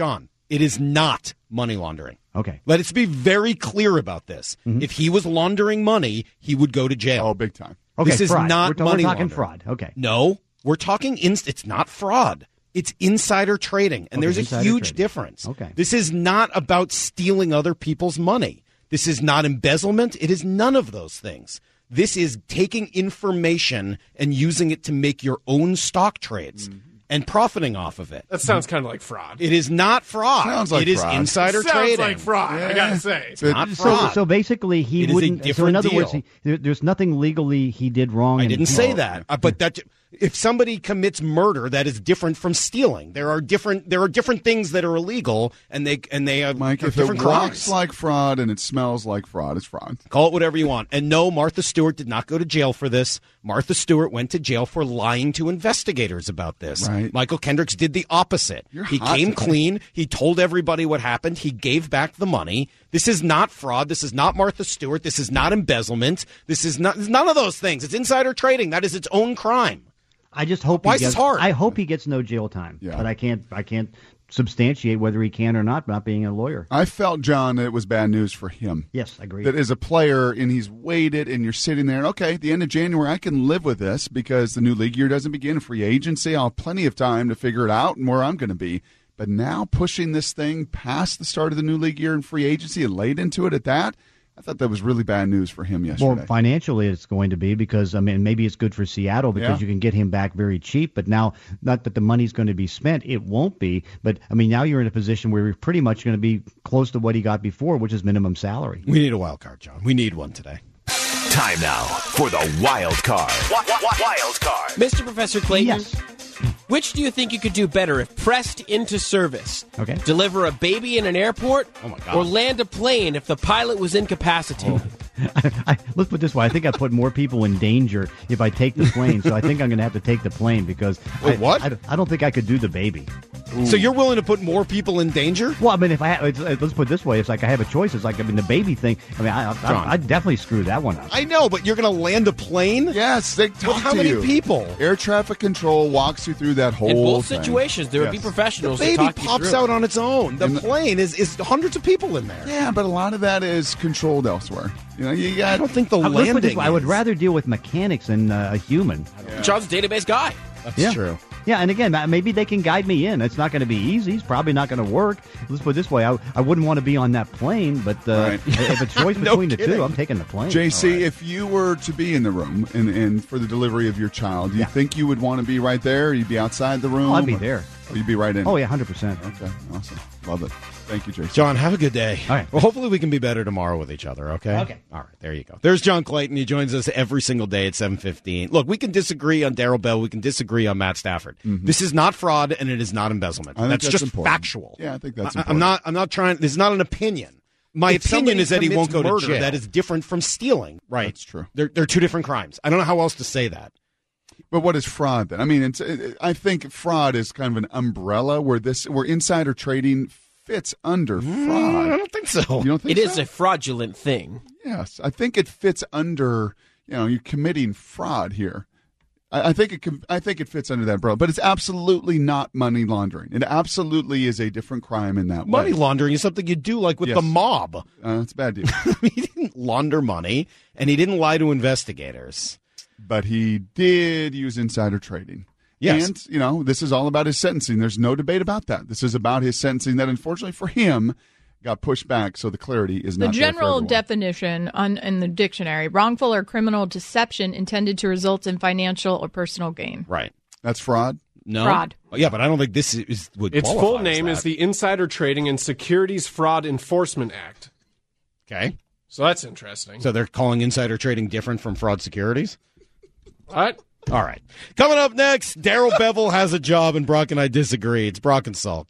Speaker 3: It is not money laundering.
Speaker 12: Okay.
Speaker 3: Let's be very clear about this.
Speaker 12: Mm-hmm.
Speaker 3: If he was laundering money, he would go to jail.
Speaker 7: Oh, big time.
Speaker 12: Okay,
Speaker 3: this is
Speaker 12: fraud.
Speaker 3: not
Speaker 12: we're, t-
Speaker 3: money
Speaker 12: we're talking
Speaker 3: laundering.
Speaker 12: fraud. Okay.
Speaker 3: No, we're talking inst- it's not fraud. It's insider trading, and
Speaker 12: Okay,
Speaker 3: there's a
Speaker 12: insider
Speaker 3: huge
Speaker 12: trading.
Speaker 3: difference.
Speaker 12: Okay.
Speaker 3: This is not about stealing other people's money. This is not embezzlement. It is none of those things. This is taking information and using it to make your own stock trades
Speaker 7: Mm-hmm.
Speaker 3: and profiting off of it.
Speaker 1: That sounds kind of like fraud.
Speaker 3: It is not fraud.
Speaker 7: Sounds like
Speaker 3: it is
Speaker 7: fraud.
Speaker 3: insider
Speaker 1: Sounds
Speaker 3: trading.
Speaker 1: like fraud, I gotta say.
Speaker 3: It's not
Speaker 12: So,
Speaker 3: fraud.
Speaker 12: so basically, he
Speaker 3: It is a
Speaker 12: wouldn't. So
Speaker 3: different
Speaker 12: in other
Speaker 3: deal.
Speaker 12: words, he, there, there's nothing legally he did wrong.
Speaker 3: I
Speaker 12: and-
Speaker 3: didn't say
Speaker 12: Well,
Speaker 3: that, Uh, but that if somebody commits murder, that is different from stealing. There are different. There are different things that are illegal, and they and they are,
Speaker 7: Mike,
Speaker 3: are
Speaker 7: if
Speaker 3: different
Speaker 7: it
Speaker 3: crimes.
Speaker 7: looks like fraud and it smells like fraud, it's fraud.
Speaker 3: Call it whatever you want. And no, Martha Stewart did not go to jail for this. Martha Stewart went to jail for lying to investigators about this.
Speaker 7: Right.
Speaker 3: Michael Kendricks did the opposite.
Speaker 7: You're
Speaker 3: he
Speaker 7: hot
Speaker 3: came
Speaker 7: today.
Speaker 3: clean. He told everybody what happened. He gave back the money. This is not fraud. This is not Martha Stewart. This is not embezzlement. This is not it's none of those things. It's insider trading. That is its own crime.
Speaker 12: I just hope
Speaker 3: Why
Speaker 12: he
Speaker 3: is this
Speaker 12: gets,
Speaker 3: hard?
Speaker 12: I hope he gets no jail time.
Speaker 7: Yeah.
Speaker 12: But I can't. I can't substantiate whether he can or not, not being a lawyer.
Speaker 7: I felt, John, that it was bad news for him.
Speaker 12: Yes, I agree.
Speaker 7: That as a player, and he's waited, and you're sitting there, and okay, at the end of January, I can live with this because the new league year doesn't begin. Free agency, I'll have plenty of time to figure it out and where I'm going to be. But now pushing this thing past the start of the new league year and free agency and late into it at that, I thought that was really bad news for him yesterday.
Speaker 12: Well, financially, it's going to be because I mean maybe it's good for Seattle because
Speaker 7: Yeah.
Speaker 12: you can get him back very cheap. But now, not that the money's going to be spent, it won't be. But I mean, now you're in a position where you're pretty much going to be close to what he got before, which is minimum salary.
Speaker 3: We need a wild card, John. We need one today.
Speaker 2: Time now for the wild card. Wild card.
Speaker 1: Mister Professor Clayton,
Speaker 12: Yes.
Speaker 1: which do you think you could do better if pressed into service?
Speaker 12: Okay.
Speaker 1: Deliver a baby in an airport?
Speaker 3: Oh, my God.
Speaker 1: Or land a plane if the pilot was incapacitated?
Speaker 12: I, let's put it this way: I think I put more people in danger if I take the plane. So I think I'm going to have to take the plane because
Speaker 3: Wait,
Speaker 12: I,
Speaker 3: what?
Speaker 12: I, I don't think I could do the baby.
Speaker 3: So you're willing to put more people in danger?
Speaker 12: Well, I mean, if I ha- it's, let's put it this way: it's like I have a choice. It's like I mean, the baby thing. I mean, I I,
Speaker 3: John.
Speaker 12: I, I definitely screw that one up.
Speaker 3: I know, but you're going to land a plane?
Speaker 7: yes, they talk
Speaker 3: With how
Speaker 7: to
Speaker 3: many
Speaker 7: you.
Speaker 3: people?
Speaker 7: Air traffic control walks you through that whole
Speaker 1: In both
Speaker 7: thing.
Speaker 1: situations, there would be
Speaker 7: Yes.
Speaker 1: professionals
Speaker 3: The
Speaker 1: to
Speaker 3: baby
Speaker 1: talk you
Speaker 3: pops
Speaker 1: through.
Speaker 3: out on its own. The
Speaker 7: And the-
Speaker 3: plane is, is hundreds of people in there.
Speaker 7: Yeah, but a lot of that is controlled elsewhere. You know, you got.
Speaker 3: I don't think the
Speaker 12: Uh, let's put it
Speaker 3: landing
Speaker 12: this way, I would
Speaker 3: is.
Speaker 12: rather deal with mechanics than uh, a human.
Speaker 1: John's a database guy.
Speaker 3: That's
Speaker 12: Yeah.
Speaker 3: true.
Speaker 12: Yeah, and again, uh, maybe they can guide me in. It's not going to be easy. It's probably not going to work. Let's put it this way: I, I wouldn't want to be on that plane, but uh,
Speaker 7: Right.
Speaker 12: if it's choice
Speaker 3: No
Speaker 12: between the
Speaker 3: kidding.
Speaker 12: two, I'm taking the plane.
Speaker 7: J C, if you were to be in the room and, and for the delivery of your child, do you
Speaker 12: Yeah.
Speaker 7: think you would want to be right there? Or you'd be outside the room?
Speaker 12: Oh, I'd be
Speaker 7: Or-
Speaker 12: there.
Speaker 7: Or you'd be right in?
Speaker 12: Oh yeah, hundred percent.
Speaker 7: Okay, awesome. Love it. Thank you, J C.
Speaker 3: John, have a good day.
Speaker 12: All right.
Speaker 3: Well, hopefully we can be better tomorrow with each other, okay?
Speaker 12: Okay.
Speaker 3: All right, there you go. There's John Clayton. He joins us every single day at seven fifteen. Look, we can disagree on Darryl Bell. We can disagree on Matt Stafford. This is not fraud, and it is not embezzlement.
Speaker 7: Mm-hmm. I think
Speaker 3: That's,
Speaker 7: that's
Speaker 3: just
Speaker 7: important.
Speaker 3: factual.
Speaker 7: Yeah, I think that's
Speaker 3: I,
Speaker 7: important.
Speaker 3: I'm not, I'm not trying, this is not an opinion. My
Speaker 1: If
Speaker 3: opinion
Speaker 1: somebody
Speaker 3: is that he won't
Speaker 1: commits
Speaker 3: go to
Speaker 1: murder,
Speaker 3: jail. That is different from stealing. Right.
Speaker 7: That's true.
Speaker 3: They're, they're two different crimes. I don't know how else to say that.
Speaker 7: But what is fraud then? I mean, it's. It, I think fraud is kind of an umbrella where this, where insider trading fits under fraud.
Speaker 3: Mm, I don't think so.
Speaker 7: You don't think
Speaker 1: It
Speaker 7: so?
Speaker 1: is a fraudulent thing.
Speaker 7: Yes, I think it fits under. You know, you're committing fraud here. I, I think it. com- I think it fits under that umbrella, but it's absolutely not money laundering. It absolutely is a different crime in that
Speaker 3: Money
Speaker 7: way.
Speaker 3: laundering is something you do like with
Speaker 7: Yes.
Speaker 3: the mob.
Speaker 7: Uh, it's a bad deal.
Speaker 3: he didn't launder money, and he didn't lie to investigators.
Speaker 7: But he did use insider trading.
Speaker 3: Yes.
Speaker 7: And, you know, this is all about his sentencing. There's no debate about that. This is about his sentencing that, unfortunately for him, got pushed back, so the clarity is
Speaker 8: The
Speaker 7: not there for
Speaker 8: general
Speaker 7: everyone.
Speaker 8: definition on, in the dictionary, wrongful or criminal deception intended to result in financial or personal gain.
Speaker 3: Right.
Speaker 7: That's fraud?
Speaker 3: No.
Speaker 8: Fraud.
Speaker 3: Oh, yeah, but I don't think this is would
Speaker 13: Its
Speaker 3: qualify
Speaker 13: full
Speaker 3: as
Speaker 13: name
Speaker 3: that.
Speaker 13: is the Insider Trading and Securities Fraud Enforcement Act.
Speaker 3: Okay.
Speaker 13: So that's interesting.
Speaker 3: So they're calling insider trading different from fraud securities?
Speaker 13: What?
Speaker 3: All right. Coming up next, Darryl Bevel has a job and Brock and I disagree. It's Brock and Salk.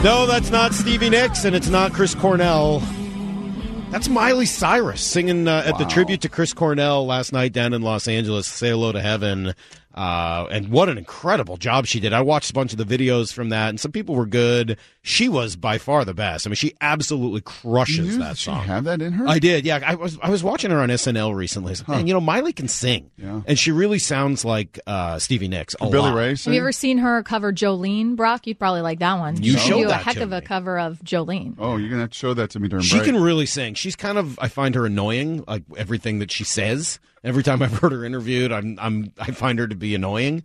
Speaker 3: No, that's not Stevie Nicks, and it's not Chris Cornell. That's Miley Cyrus singing uh, at
Speaker 7: Wow.
Speaker 3: the tribute to Chris Cornell last night down in Los Angeles, Say Hello to Heaven. Uh, and what an incredible job she did. I watched a bunch of the videos from that, and some people were good. She was by far the best. I mean, she absolutely crushes
Speaker 7: You-
Speaker 3: that
Speaker 7: did she
Speaker 3: song.
Speaker 7: have that in her?
Speaker 3: I did, yeah. I was I was watching her on S N L recently. I was like, Man, you know, Miley can sing.
Speaker 7: Yeah.
Speaker 3: And she really sounds like uh, Stevie Nicks a
Speaker 7: Billy
Speaker 3: lot.
Speaker 7: Ray
Speaker 8: Have you ever seen her cover Jolene, Brock? You'd probably like that one.
Speaker 3: You
Speaker 8: She
Speaker 3: showed
Speaker 8: do a
Speaker 3: that
Speaker 8: heck
Speaker 3: to
Speaker 8: of a
Speaker 3: me.
Speaker 8: cover of Jolene.
Speaker 7: Oh, you're going to have to show that to me during
Speaker 3: She
Speaker 7: break.
Speaker 3: can really sing. She's kind of, I find her annoying, like everything that she says. Every time I've heard her interviewed, I'm, I'm, I find her to be annoying.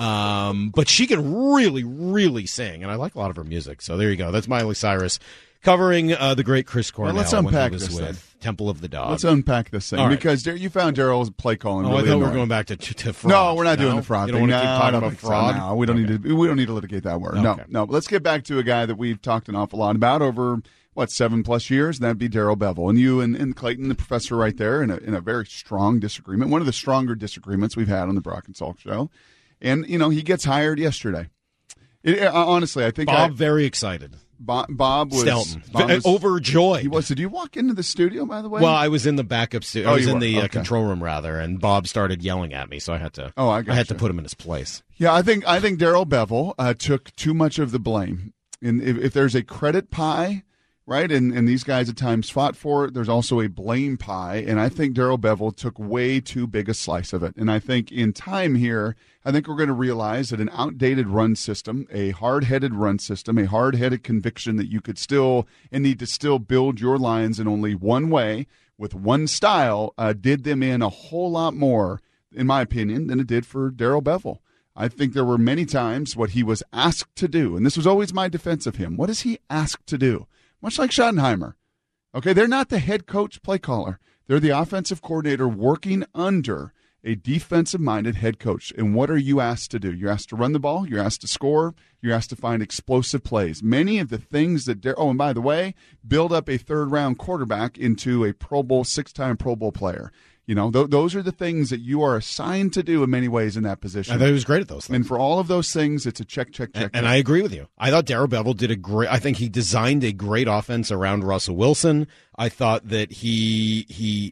Speaker 3: Um, but she can really, really sing, and I like a lot of her music. So there you go. That's Miley Cyrus covering uh, the great Chris Cornell.
Speaker 7: let's
Speaker 3: when he
Speaker 7: unpack
Speaker 3: was
Speaker 7: this
Speaker 3: with
Speaker 7: then.
Speaker 3: Temple of the Dog.
Speaker 7: Let's unpack this thing
Speaker 3: All right.
Speaker 7: because Dar- you found Daryl's play calling.
Speaker 3: Oh,
Speaker 7: really
Speaker 3: I thought we were
Speaker 7: annoying.
Speaker 3: going back to, to, to fraud.
Speaker 7: No, we're not doing
Speaker 3: No?
Speaker 7: the fraud
Speaker 3: You
Speaker 7: thing.
Speaker 3: don't want to
Speaker 7: No,
Speaker 3: keep talking
Speaker 7: I don't
Speaker 3: about
Speaker 7: think so.
Speaker 3: fraud?
Speaker 7: No, we don't need to. We don't need to litigate that word. No,
Speaker 3: Okay.
Speaker 7: no. But let's get back to a guy that we've talked an awful lot about over what seven plus years, and that'd be Daryl Bevell. And you and, and Clayton, the professor, right there, in a in a very strong disagreement. One of the stronger disagreements we've had on the Brock and Salk show. And you know, he gets hired yesterday. It, uh, honestly, I think
Speaker 3: Bob
Speaker 7: I,
Speaker 3: very excited.
Speaker 7: Bob, Bob was
Speaker 3: Stelton.
Speaker 7: Bob was-
Speaker 3: Overjoyed.
Speaker 7: He was. Did you walk into the studio, by the way?
Speaker 3: Well, I was in the backup studio.
Speaker 7: Oh,
Speaker 3: I was
Speaker 7: you
Speaker 3: in
Speaker 7: were.
Speaker 3: the uh,
Speaker 7: Okay.
Speaker 3: control room, rather, and Bob started yelling at me, so I had to.
Speaker 7: Oh, I
Speaker 3: I had to
Speaker 7: gotcha.
Speaker 3: put him in his place.
Speaker 7: Yeah, I think I think Daryl Bevell uh, took too much of the blame. And if, if there's a credit pie, right, and, and these guys at times fought for it, there's also a blame pie. And I think Daryl Bevell took way too big a slice of it. And I think in time here, I think we're going to realize that an outdated run system, a hard-headed run system, a hard-headed conviction that you could still and need to still build your lines in only one way with one style, uh, did them in a whole lot more, in my opinion, than it did for Daryl Bevell. I think there were many times what he was asked to do, and this was always my defense of him. What is he asked to do? Much like Schottenheimer. Okay, they're not the head coach play caller. They're the offensive coordinator working under a defensive-minded head coach. And what are you asked to do? You're asked to run the ball. You're asked to score. You're asked to find explosive plays. Many of the things that – oh, and by the way, build up a third-round quarterback into a Pro Bowl, six-time Pro Bowl player. You know, th- those are the things that you are assigned to do in many ways in that position.
Speaker 3: I thought he was great at those things.
Speaker 7: And for all of those things, it's a check, check, check.
Speaker 3: And, and I agree with you. I thought Daryl Bevell did a great. I think he designed a great offense around Russell Wilson. I thought that he he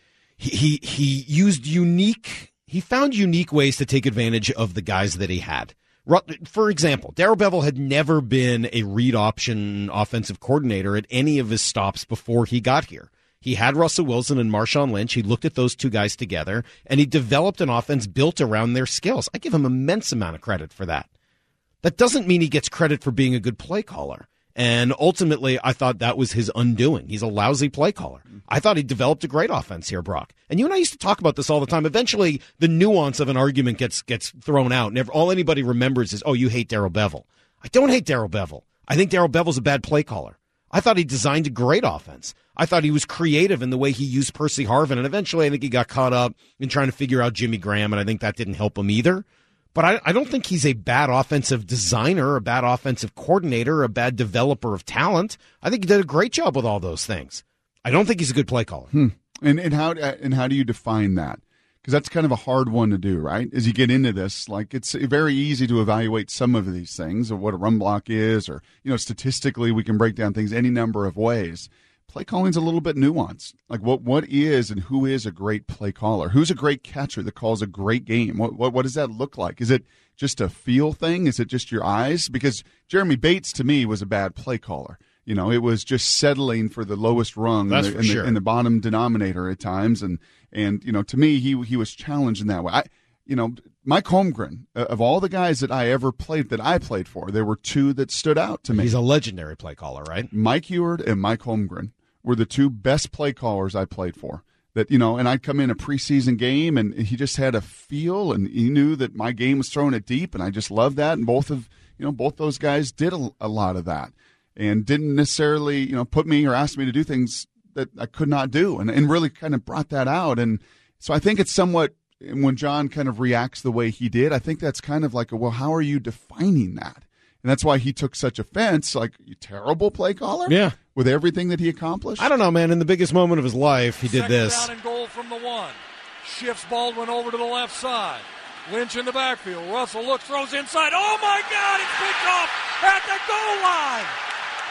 Speaker 3: he he, he used unique. He found unique ways to take advantage of the guys that he had. Ru- For example, Daryl Bevell had never been a read option offensive coordinator at any of his stops before he got here. He had Russell Wilson and Marshawn Lynch. He looked at those two guys together, and he developed an offense built around their skills. I give him immense amount of credit for that. That doesn't mean he gets credit for being a good play caller. And ultimately, I thought that was his undoing. He's a lousy play caller. I thought he developed a great offense here, Brock. And you and I used to talk about this all the time. Eventually, the nuance of an argument gets gets thrown out. And all anybody remembers is, oh, you hate Daryl Bevell. I don't hate Daryl Bevell. I think Daryl Bevell's a bad play caller. I thought he designed a great offense. I thought he was creative in the way he used Percy Harvin. And eventually, I think he got caught up in trying to figure out Jimmy Graham, and I think that didn't help him either. But I, I don't think he's a bad offensive designer, a bad offensive coordinator, a bad developer of talent. I think he did a great job with all those things. I don't think he's a good play caller.
Speaker 7: Hmm. And and how and how do you define that? Because that's kind of a hard one to do, right? As you get into this, like it's very easy to evaluate some of these things, of what a run block is, or you know, statistically we can break down things any number of ways. Play calling's a little bit nuanced. Like what what is and who is a great play caller? Who's a great catcher that calls a great game? What what what does that look like? Is it just a feel thing? Is it just your eyes? Because Jeremy Bates to me was a bad play caller. You know, it was just settling for the lowest rung
Speaker 3: That's
Speaker 7: in, the,
Speaker 3: for
Speaker 7: in,
Speaker 3: sure.
Speaker 7: the, in the bottom denominator at times, and and you know, to me, he he was challenged in that way. I, you know, Mike Holmgren, uh, of all the guys that I ever played that I played for, there were two that stood out to me.
Speaker 3: He's a legendary play caller, right?
Speaker 7: Mike Eward and Mike Holmgren were the two best play callers I played for. That, you know, and I'd come in a preseason game, and he just had a feel, and he knew that my game was throwing it deep, and I just loved that. And both of you know, both those guys did a, a lot of that, and didn't necessarily, you know, put me or ask me to do things that I could not do, and, and really kind of brought that out. And so I think it's somewhat, when John kind of reacts the way he did, I think that's kind of like, a, well, how are you defining that? And that's why he took such offense, like, you terrible play caller?
Speaker 3: Yeah.
Speaker 7: With everything that he accomplished?
Speaker 3: I don't know, man. In the biggest moment of his life, he did
Speaker 14: Second
Speaker 3: this.
Speaker 14: down and goal from the one. Shifts Baldwin over to the left side. Lynch in the backfield. Russell looks, throws inside. Oh, my God, it's picked off at the goal line.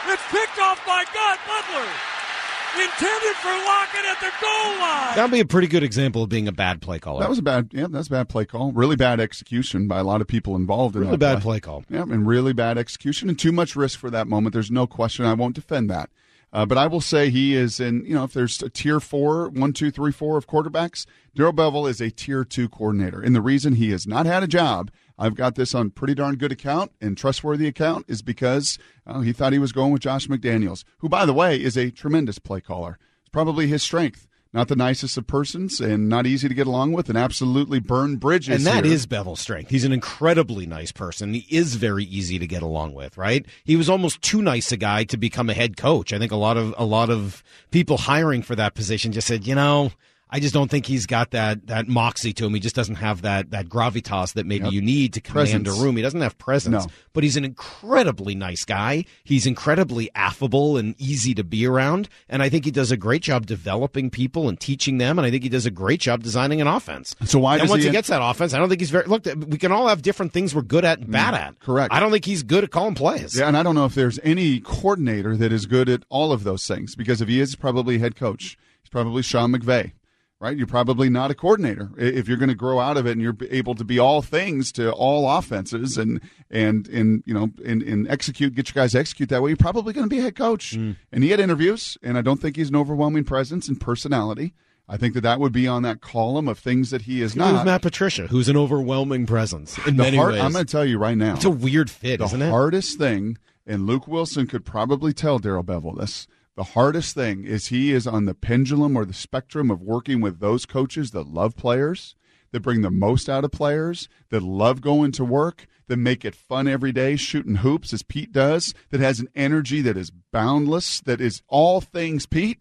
Speaker 14: It's picked off by God Butler. Intended for Lockett at the goal line.
Speaker 3: That would be a pretty good example of being a bad play caller.
Speaker 7: That was a bad, yeah, that's a bad play call. Really bad execution by a lot of people involved in
Speaker 3: really
Speaker 7: that
Speaker 3: bad
Speaker 7: play.
Speaker 3: play call.
Speaker 7: Yeah, and really bad execution and too much risk for that moment. There's no question. I won't defend that. Uh, but I will say he is in, you know, if there's a tier four, one, two, three, four of quarterbacks, Darrell Bevell is a tier two coordinator. And the reason he has not had a job, I've got this on pretty darn good account and trustworthy account, is because uh, he thought he was going with Josh McDaniels, who, by the way, is a tremendous play caller. It's probably his strength. Not the nicest of persons and not easy to get along with and absolutely burn bridges.
Speaker 3: And that
Speaker 7: here.
Speaker 3: is Bevell's strength. He's an incredibly nice person. He is very easy to get along with, right? He was almost too nice a guy to become a head coach. I think a lot of a lot of people hiring for that position just said, you know, I just don't think he's got that that moxie to him. He just doesn't have that that gravitas that maybe
Speaker 7: Yep.
Speaker 3: you need to command
Speaker 7: Presence.
Speaker 3: a room. He doesn't have presence,
Speaker 7: No.
Speaker 3: but he's an incredibly nice guy. He's incredibly affable and easy to be around, and I think he does a great job developing people and teaching them, and I think he does a great job designing an offense.
Speaker 7: So why
Speaker 3: and
Speaker 7: does
Speaker 3: once
Speaker 7: he
Speaker 3: he gets that offense, I don't think he's very. Look, we can all have different things we're good at and bad at.
Speaker 7: Correct.
Speaker 3: I don't think he's good at calling plays.
Speaker 7: Yeah, and I don't know if there's any coordinator that is good at all of those things, because if he is probably head coach, he's probably Sean McVay, right? You're probably not a coordinator if you're going to grow out of it and you're able to be all things to all offenses and and and you know and, and execute, get your guys to execute that way. You're probably going to be a head coach.
Speaker 3: Mm.
Speaker 7: And he had interviews, and I don't think he's an overwhelming presence and personality. I think that that would be on that column of things that he is
Speaker 3: Who's
Speaker 7: not.
Speaker 3: Matt Patricia, who's an overwhelming presence in
Speaker 7: The
Speaker 3: many
Speaker 7: hard-
Speaker 3: ways.
Speaker 7: I'm going to tell you right now.
Speaker 3: It's a weird fit,
Speaker 7: the
Speaker 3: isn't it?
Speaker 7: hardest thing, and Luke Wilson could probably tell Darrell Bevell this, the hardest thing is he is on the pendulum or the spectrum of working with those coaches that love players, that bring the most out of players, that love going to work, that make it fun every day, shooting hoops as Pete does, that has an energy that is boundless, that is all things Pete.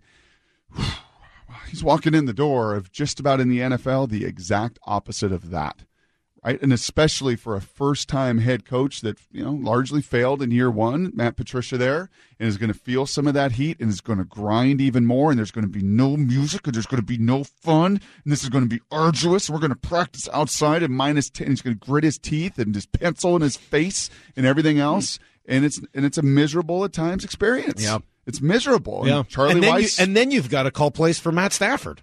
Speaker 7: He's walking in the door of just about in the N F L the exact opposite of that. Right? And especially for a first-time head coach that, you know, largely failed in year one, Matt Patricia there, and is going to feel some of that heat and is going to grind even more, and there's going to be no music and there's going to be no fun, and this is going to be arduous, and we're going to practice outside at minus ten. He's going to grit his teeth and his pencil in his face and everything else, and it's and it's a miserable at times experience.
Speaker 3: Yeah.
Speaker 7: It's miserable.
Speaker 3: Yeah.
Speaker 7: And Charlie
Speaker 3: and then
Speaker 7: Weiss.
Speaker 3: You, and then you've got to call plays for Matt Stafford.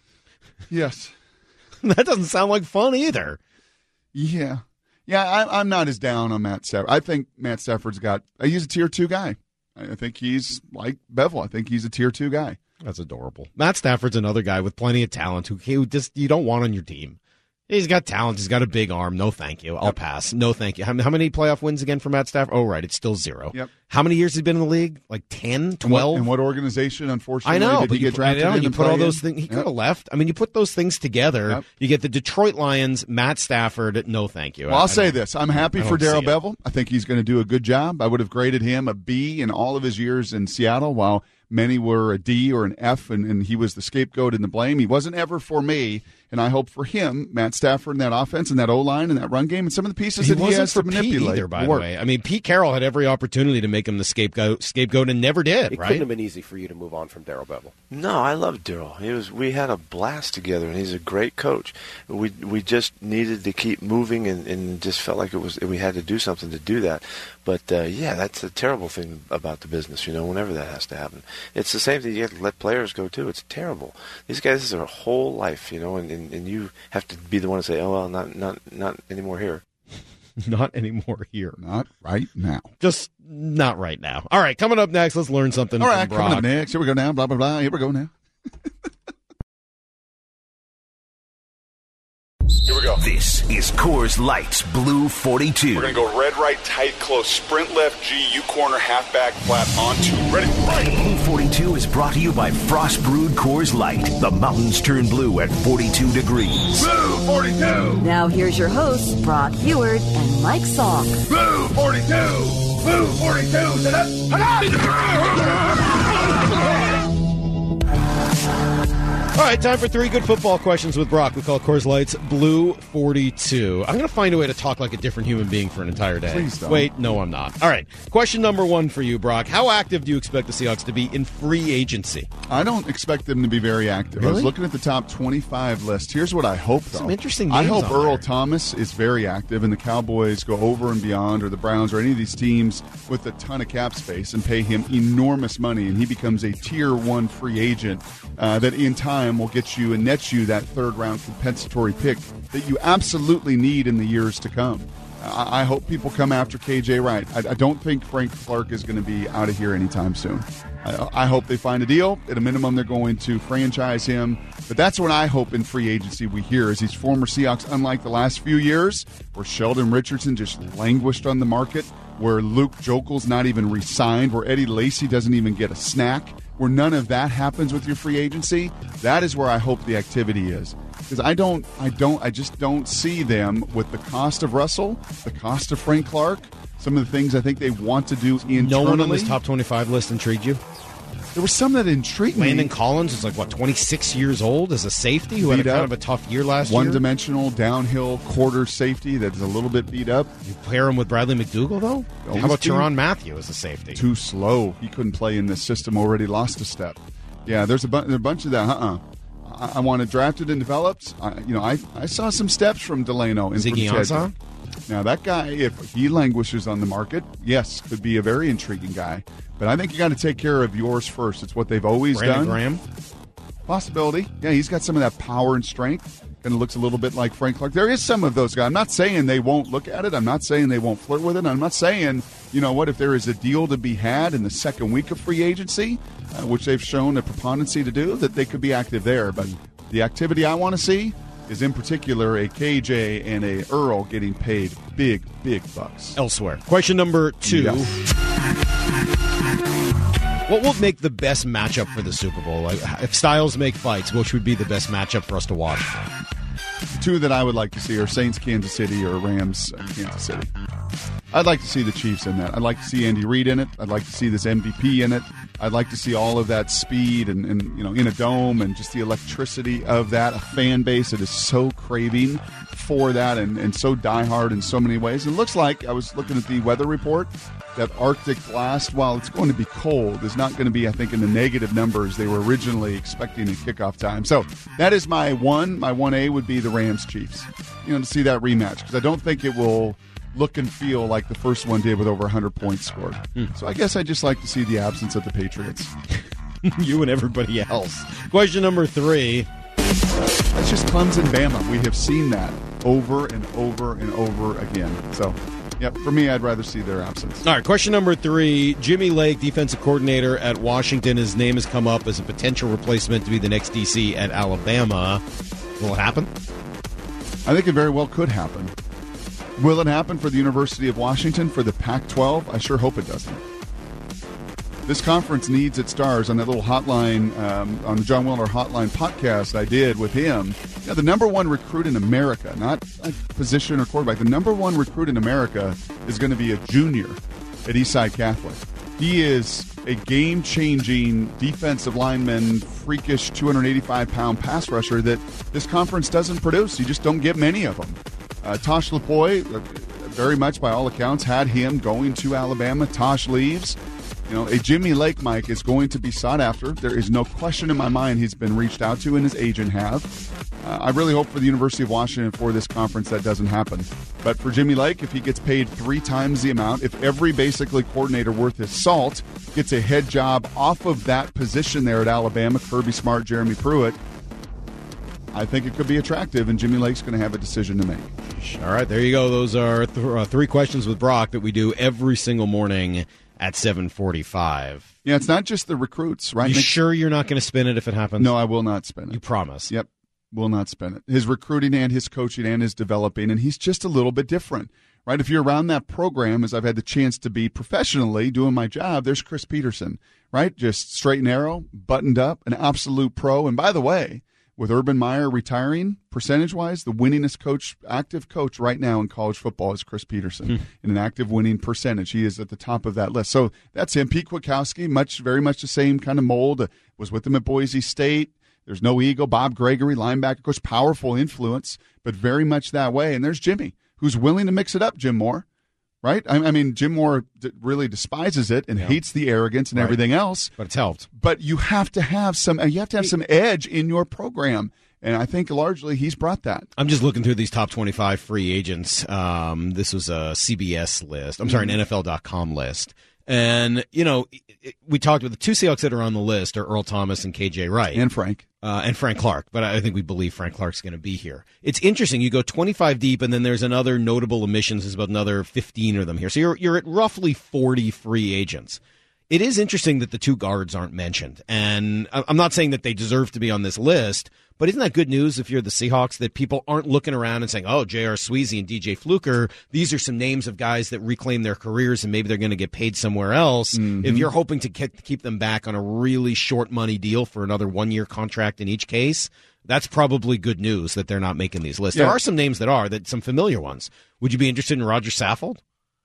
Speaker 7: Yes.
Speaker 3: That doesn't sound like fun either.
Speaker 7: Yeah. Yeah, I, I'm not as down on Matt Stafford. I think Matt Stafford's got – he's a tier two guy. I think he's like Bevell. I think he's a tier two guy.
Speaker 3: That's adorable. Matt Stafford's another guy with plenty of talent who, who just you don't want on your team. He's got talent. He's got a big arm. No, thank you. I'll
Speaker 7: Yep.
Speaker 3: pass. No, thank you. How, how many playoff wins again for Matt Stafford? Oh, right. It's still zero.
Speaker 7: Yep.
Speaker 3: How many years has he been in the league? Like ten, twelve?
Speaker 7: And what, and what organization, unfortunately,
Speaker 3: I know,
Speaker 7: did
Speaker 3: but
Speaker 7: he
Speaker 3: you
Speaker 7: get
Speaker 3: put, I
Speaker 7: drafted
Speaker 3: know,
Speaker 7: in
Speaker 3: you
Speaker 7: and
Speaker 3: put all
Speaker 7: play
Speaker 3: those
Speaker 7: in?
Speaker 3: things. He
Speaker 7: Yep.
Speaker 3: could have left. I mean, you put those things together.
Speaker 7: Yep.
Speaker 3: You get the Detroit Lions, Matt Stafford. No, thank you.
Speaker 7: Well,
Speaker 3: I-
Speaker 7: I'll
Speaker 3: I
Speaker 7: say
Speaker 3: don't-
Speaker 7: this. I'm happy
Speaker 3: I
Speaker 7: for
Speaker 3: don't see
Speaker 7: Darrell
Speaker 3: it.
Speaker 7: Bevell. I think he's going to do a good job. I would have graded him a B in all of his years in Seattle, while many were a D or an F, and, and he was the scapegoat and the blame. He wasn't ever for me, and I hope for him, Matt Stafford, and that offense and that O-line and that run game and some of the pieces
Speaker 3: He
Speaker 7: that he
Speaker 3: wasn't
Speaker 7: has
Speaker 3: for
Speaker 7: to
Speaker 3: Pete
Speaker 7: manipulate.
Speaker 3: either, by the
Speaker 7: work.
Speaker 3: way. I mean, Pete Carroll had every opportunity to make him the scapegoat, scapegoat and never did,
Speaker 15: It
Speaker 3: right?
Speaker 15: couldn't have been easy for you to move on from Darrell Bevell. No, I love Darrell. He was. We had a blast together, and he's a great coach. We we just needed to keep moving, and, and just felt like it was we had to do something to do that. But uh, yeah, that's a terrible thing about the business. You know, whenever that has to happen, it's the same thing. You have to let players go too. It's terrible. These guys, this is their whole life. You know, and, and, and you have to be the one to say, "Oh well, not not not anymore here."
Speaker 3: Not anymore here.
Speaker 7: Not right now.
Speaker 3: Just not right now. All right, coming up next, let's learn something
Speaker 7: All
Speaker 3: from
Speaker 7: right,
Speaker 3: Brock.
Speaker 7: coming up next. Here we go now. Blah, blah, blah. Here we go now.
Speaker 2: Here we go. This is Coors Light's Blue forty-two.
Speaker 16: We're going to go red, right, tight, close, sprint left, G, U corner, halfback, flat, on two. Ready, right.
Speaker 2: Blue forty-two is brought to you by Frost Brewed Coors Light. The mountains turn blue at forty-two degrees.
Speaker 16: Blue forty-two.
Speaker 5: Now here's your hosts, Brock Heward and Mike Salk.
Speaker 16: Blue forty-two. Blue forty-two. Ta-da. Ta-da.
Speaker 3: All right, time for three good football questions with Brock. We call it Coors Light's Blue forty-two. I'm going to find a way to talk like a different human being for an entire day.
Speaker 7: Please don't.
Speaker 3: Wait, no, I'm not. All right, question number one for you, Brock. How active do you expect the Seahawks to be in free agency?
Speaker 7: I don't expect them to be very active.
Speaker 3: Really?
Speaker 7: I was looking at the top twenty-five list. Here's what I hope, though.
Speaker 3: Some interesting
Speaker 7: I
Speaker 3: names
Speaker 7: hope
Speaker 3: on
Speaker 7: Earl
Speaker 3: there.
Speaker 7: Thomas is very active and the Cowboys go over and beyond, or the Browns or any of these teams with a ton of cap space and pay him enormous money, and he becomes a tier one free agent uh, that in time will get you and net you that third round compensatory pick that you absolutely need in the years to come. I, I hope people come after K J Wright. I, I don't think Frank Clark is going to be out of here anytime soon. I, I hope they find a deal. At a minimum, they're going to franchise him. But that's what I hope in free agency we hear is these former Seahawks, unlike the last few years, where Sheldon Richardson just languished on the market, where Luke Jokel's not even re-signed, where Eddie Lacy doesn't even get a snack, where none of that happens with your free agency. That is where I hope the activity is. Because I don't, I don't, I just don't see them with the cost of Russell, the cost of Frank Clark, some of the things I think they want to do internally.
Speaker 3: No one on this top twenty-five list intrigued you?
Speaker 7: There was some that intrigued me.
Speaker 3: Landon Collins is like, what, twenty-six years old as a safety who had a
Speaker 7: Beat
Speaker 3: kind
Speaker 7: up.
Speaker 3: of a tough year last year?
Speaker 7: One-dimensional, downhill, quarter safety that's a little bit beat up.
Speaker 3: You pair him with Bradley McDougall, though?
Speaker 7: Always
Speaker 3: How about
Speaker 7: do.
Speaker 3: Tyrann Mathieu as a safety?
Speaker 7: Too slow. He couldn't play in this system, already lost a step. Yeah, there's a, bu- there's a bunch of that. Uh-uh. I, I want it drafted and developed. I, you know, I, I saw some steps from Delano. And
Speaker 3: Ziggy
Speaker 7: from
Speaker 3: Ansah?
Speaker 7: Tedrick. Now, that guy, if he languishes on the market, yes, could be a very intriguing guy. But I think you got to take care of yours first. It's what they've always
Speaker 3: Brandon
Speaker 7: done.
Speaker 3: Graham?
Speaker 7: Possibility. Yeah, he's got some of that power and strength. Kind of looks a little bit like Frank Clark. There is some of those guys. I'm not saying they won't look at it. I'm not saying they won't flirt with it. I'm not saying, you know what, if there is a deal to be had in the second week of free agency, uh, which they've shown a preponderancy to do, that they could be active there. But the activity I want to see is in particular a K J and a Earl getting paid big, big bucks.
Speaker 3: Elsewhere. Question number two.
Speaker 7: Yes.
Speaker 3: What will make the best matchup for the Super Bowl? Like, if styles make fights, which would be the best matchup for us to watch?
Speaker 7: The two that I would like to see are Saints Kansas City or Rams uh, Kansas City. I'd like to see the Chiefs in that. I'd like to see Andy Reid in it. I'd like to see this M V P in it. I'd like to see all of that speed and, and you know in a dome and just the electricity of that. A fan base that is so craving for that and, and so diehard in so many ways. It looks like, I was looking at the weather report, that Arctic blast, while it's going to be cold, is not going to be, I think, in the negative numbers they were originally expecting at kickoff time. So that is my one. My one A would be the Rams Chiefs. You know, to see that rematch, because I don't think it will look and feel like the first one did with over one hundred points scored. Mm. So I guess I just like to see the absence of the Patriots.
Speaker 3: You and everybody else. Question number three.
Speaker 7: That's just Clemson, Bama. We have seen that over and over and over again. So, yep, for me, I'd rather see their absence.
Speaker 3: All right, question number three. Jimmy Lake, defensive coordinator at Washington. His name has come up as a potential replacement to be the next D C at Alabama. Will it happen?
Speaker 7: I think it very well could happen. Will it happen for the University of Washington, for the Pac twelve? I sure hope it doesn't. This conference needs its stars. On that little hotline, um, on the John Wilner Hotline podcast I did with him, you know, the number one recruit in America, not a position or quarterback, the number one recruit in America is going to be a junior at Eastside Catholic. He is a game-changing defensive lineman, freakish two hundred eighty-five pound pass rusher that this conference doesn't produce. You just don't get many of them. Uh, Tosh Lapoy, uh, very much by all accounts, had him going to Alabama. Tosh leaves. You know, a Jimmy Lake, Mike, is going to be sought after. There is no question in my mind he's been reached out to and his agent have. Uh, I really hope for the University of Washington for this conference that doesn't happen. But for Jimmy Lake, if he gets paid three times the amount, if every basically coordinator worth his salt gets a head job off of that position there at Alabama, Kirby Smart, Jeremy Pruitt, I think it could be attractive, and Jimmy Lake's going to have a decision to make.
Speaker 3: All right, there you go. Those are th- uh, three questions with Brock that we do every single morning at seven forty-five.
Speaker 7: Yeah, it's not just the recruits, right?
Speaker 3: You
Speaker 7: Nick?
Speaker 3: sure you're not going to spin it if it happens?
Speaker 7: No, I will not spin it.
Speaker 3: You promise?
Speaker 7: Yep, will not spin it. His recruiting and his coaching and his developing, and he's just a little bit different, right? If you're around that program, as I've had the chance to be professionally doing my job, there's Chris Peterson, right? Just straight and narrow, buttoned up, an absolute pro. And by the way, with Urban Meyer retiring, percentage-wise, the winningest coach, active coach right now in college football is Chris Peterson. Hmm. In an active winning percentage, he is at the top of that list. So that's him. Pete Kwiatkowski, much, very much the same kind of mold. Uh, was with him at Boise State. There's no ego. Bob Gregory, linebacker coach, powerful influence, but very much that way. And there's Jimmy, who's willing to mix it up, Jim Moore. Right? I, I mean, Jim Moore d- really despises it and yeah. hates the arrogance and right. everything else.
Speaker 3: But it's helped.
Speaker 7: But you have to have some. You have to have some edge in your program, and I think largely he's brought that.
Speaker 3: I'm just looking through these top twenty-five free agents. Um, this was a C B S list. I'm sorry, an N F L dot com list. And, you know, we talked with the two Seahawks that are on the list are Earl Thomas and K J Wright.
Speaker 7: And Frank.
Speaker 3: Uh, and Frank Clark. But I think we believe Frank Clark's going to be here. It's interesting. You go twenty-five deep, and then there's another notable omissions. There's about another fifteen of them here. So you're you're at roughly forty free agents. It is interesting that the two guards aren't mentioned. And I'm not saying that they deserve to be on this list, but isn't that good news if you're the Seahawks that people aren't looking around and saying, oh, J R. Sweezy and D J Fluker, these are some names of guys that reclaim their careers and maybe they're going to get paid somewhere else. Mm-hmm. If you're hoping to get, keep them back on a really short money deal for another one-year contract in each case, that's probably good news that they're not making these lists. Yeah. There are some names that are, that some familiar ones. Would you be interested in Roger Saffold?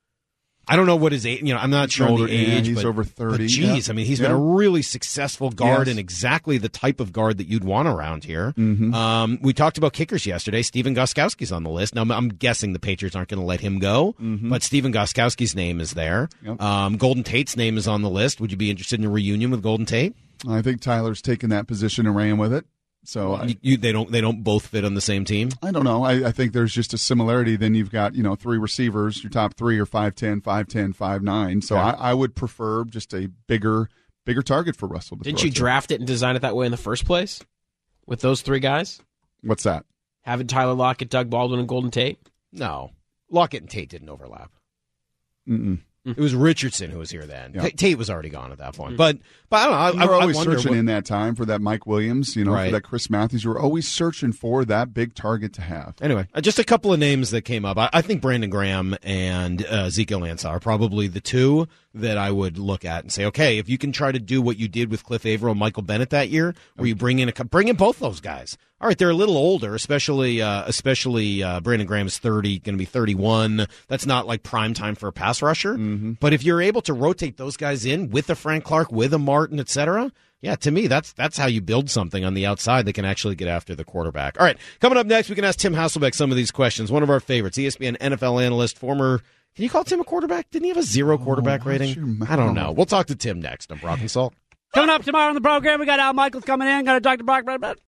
Speaker 3: I don't know what his age, you know, I'm not sure
Speaker 7: older,
Speaker 3: on the age,
Speaker 7: yeah, he's
Speaker 3: but,
Speaker 7: over thirty.
Speaker 3: But geez,
Speaker 7: yeah.
Speaker 3: I mean, he's
Speaker 7: yeah.
Speaker 3: been a really successful guard
Speaker 7: yes.
Speaker 3: and exactly the type of guard that you'd want around here.
Speaker 7: Mm-hmm.
Speaker 3: Um, we talked about kickers yesterday. Steven Gostkowski's on the list. Now, I'm, I'm guessing the Patriots aren't going to let him go,
Speaker 7: mm-hmm.
Speaker 3: but Steven Gostkowski's name is there.
Speaker 7: Yep.
Speaker 3: Um, Golden Tate's name is on the list. Would you be interested in a reunion with Golden Tate?
Speaker 7: I think Tyler's taken that position and ran with it. So
Speaker 3: you,
Speaker 7: I,
Speaker 3: you, they don't they don't both fit on the same team?
Speaker 7: I don't know. I, I think there's just a similarity. Then you've got, you know, three receivers. Your top three are five ten, five ten, five nine. So
Speaker 1: yeah.
Speaker 7: I, I would prefer just a bigger bigger target for Russell. To
Speaker 1: Didn't
Speaker 7: throw
Speaker 1: you
Speaker 7: to.
Speaker 1: draft it and design it that way in the first place with those three guys?
Speaker 7: What's that?
Speaker 1: Having Tyler Lockett, Doug Baldwin, and Golden Tate?
Speaker 3: No. Lockett and Tate didn't overlap.
Speaker 7: Mm-mm.
Speaker 3: It was Richardson who was here then.
Speaker 7: Yep.
Speaker 3: Tate was already gone at that point. But, but I don't know. I,
Speaker 7: you were
Speaker 3: I,
Speaker 7: always
Speaker 3: I wonder
Speaker 7: searching
Speaker 3: what,
Speaker 7: in that time for that Mike Williams, you know,
Speaker 3: right.
Speaker 7: for that Chris Matthews. You were always searching for that big target to have.
Speaker 3: Anyway, just a couple of names that came up. I, I think Brandon Graham and uh, Ezekiel Ansah are probably the two that I would look at and say, okay, if you can try to do what you did with Cliff Averill and Michael Bennett that year, where you bring in a bring in both those guys. All right, they're a little older, especially uh, especially uh, Brandon Graham is thirty, going to be thirty-one. That's not like prime time for a pass rusher.
Speaker 7: Mm-hmm.
Speaker 3: But if you're able to rotate those guys in with a Frank Clark, with a Martin, et cetera, yeah, to me, that's that's how you build something on the outside that can actually get after the quarterback. All right, coming up next, we can ask Tim Hasselbeck some of these questions. One of our favorites, E S P N N F L analyst, former. Can you call Tim a quarterback? Didn't he have a zero quarterback
Speaker 7: oh,
Speaker 3: rating? I don't know. We'll talk to Tim next on Brock and Salt.
Speaker 9: Coming up tomorrow on the program, we got Al Michaels coming in. Got to talk to Brock about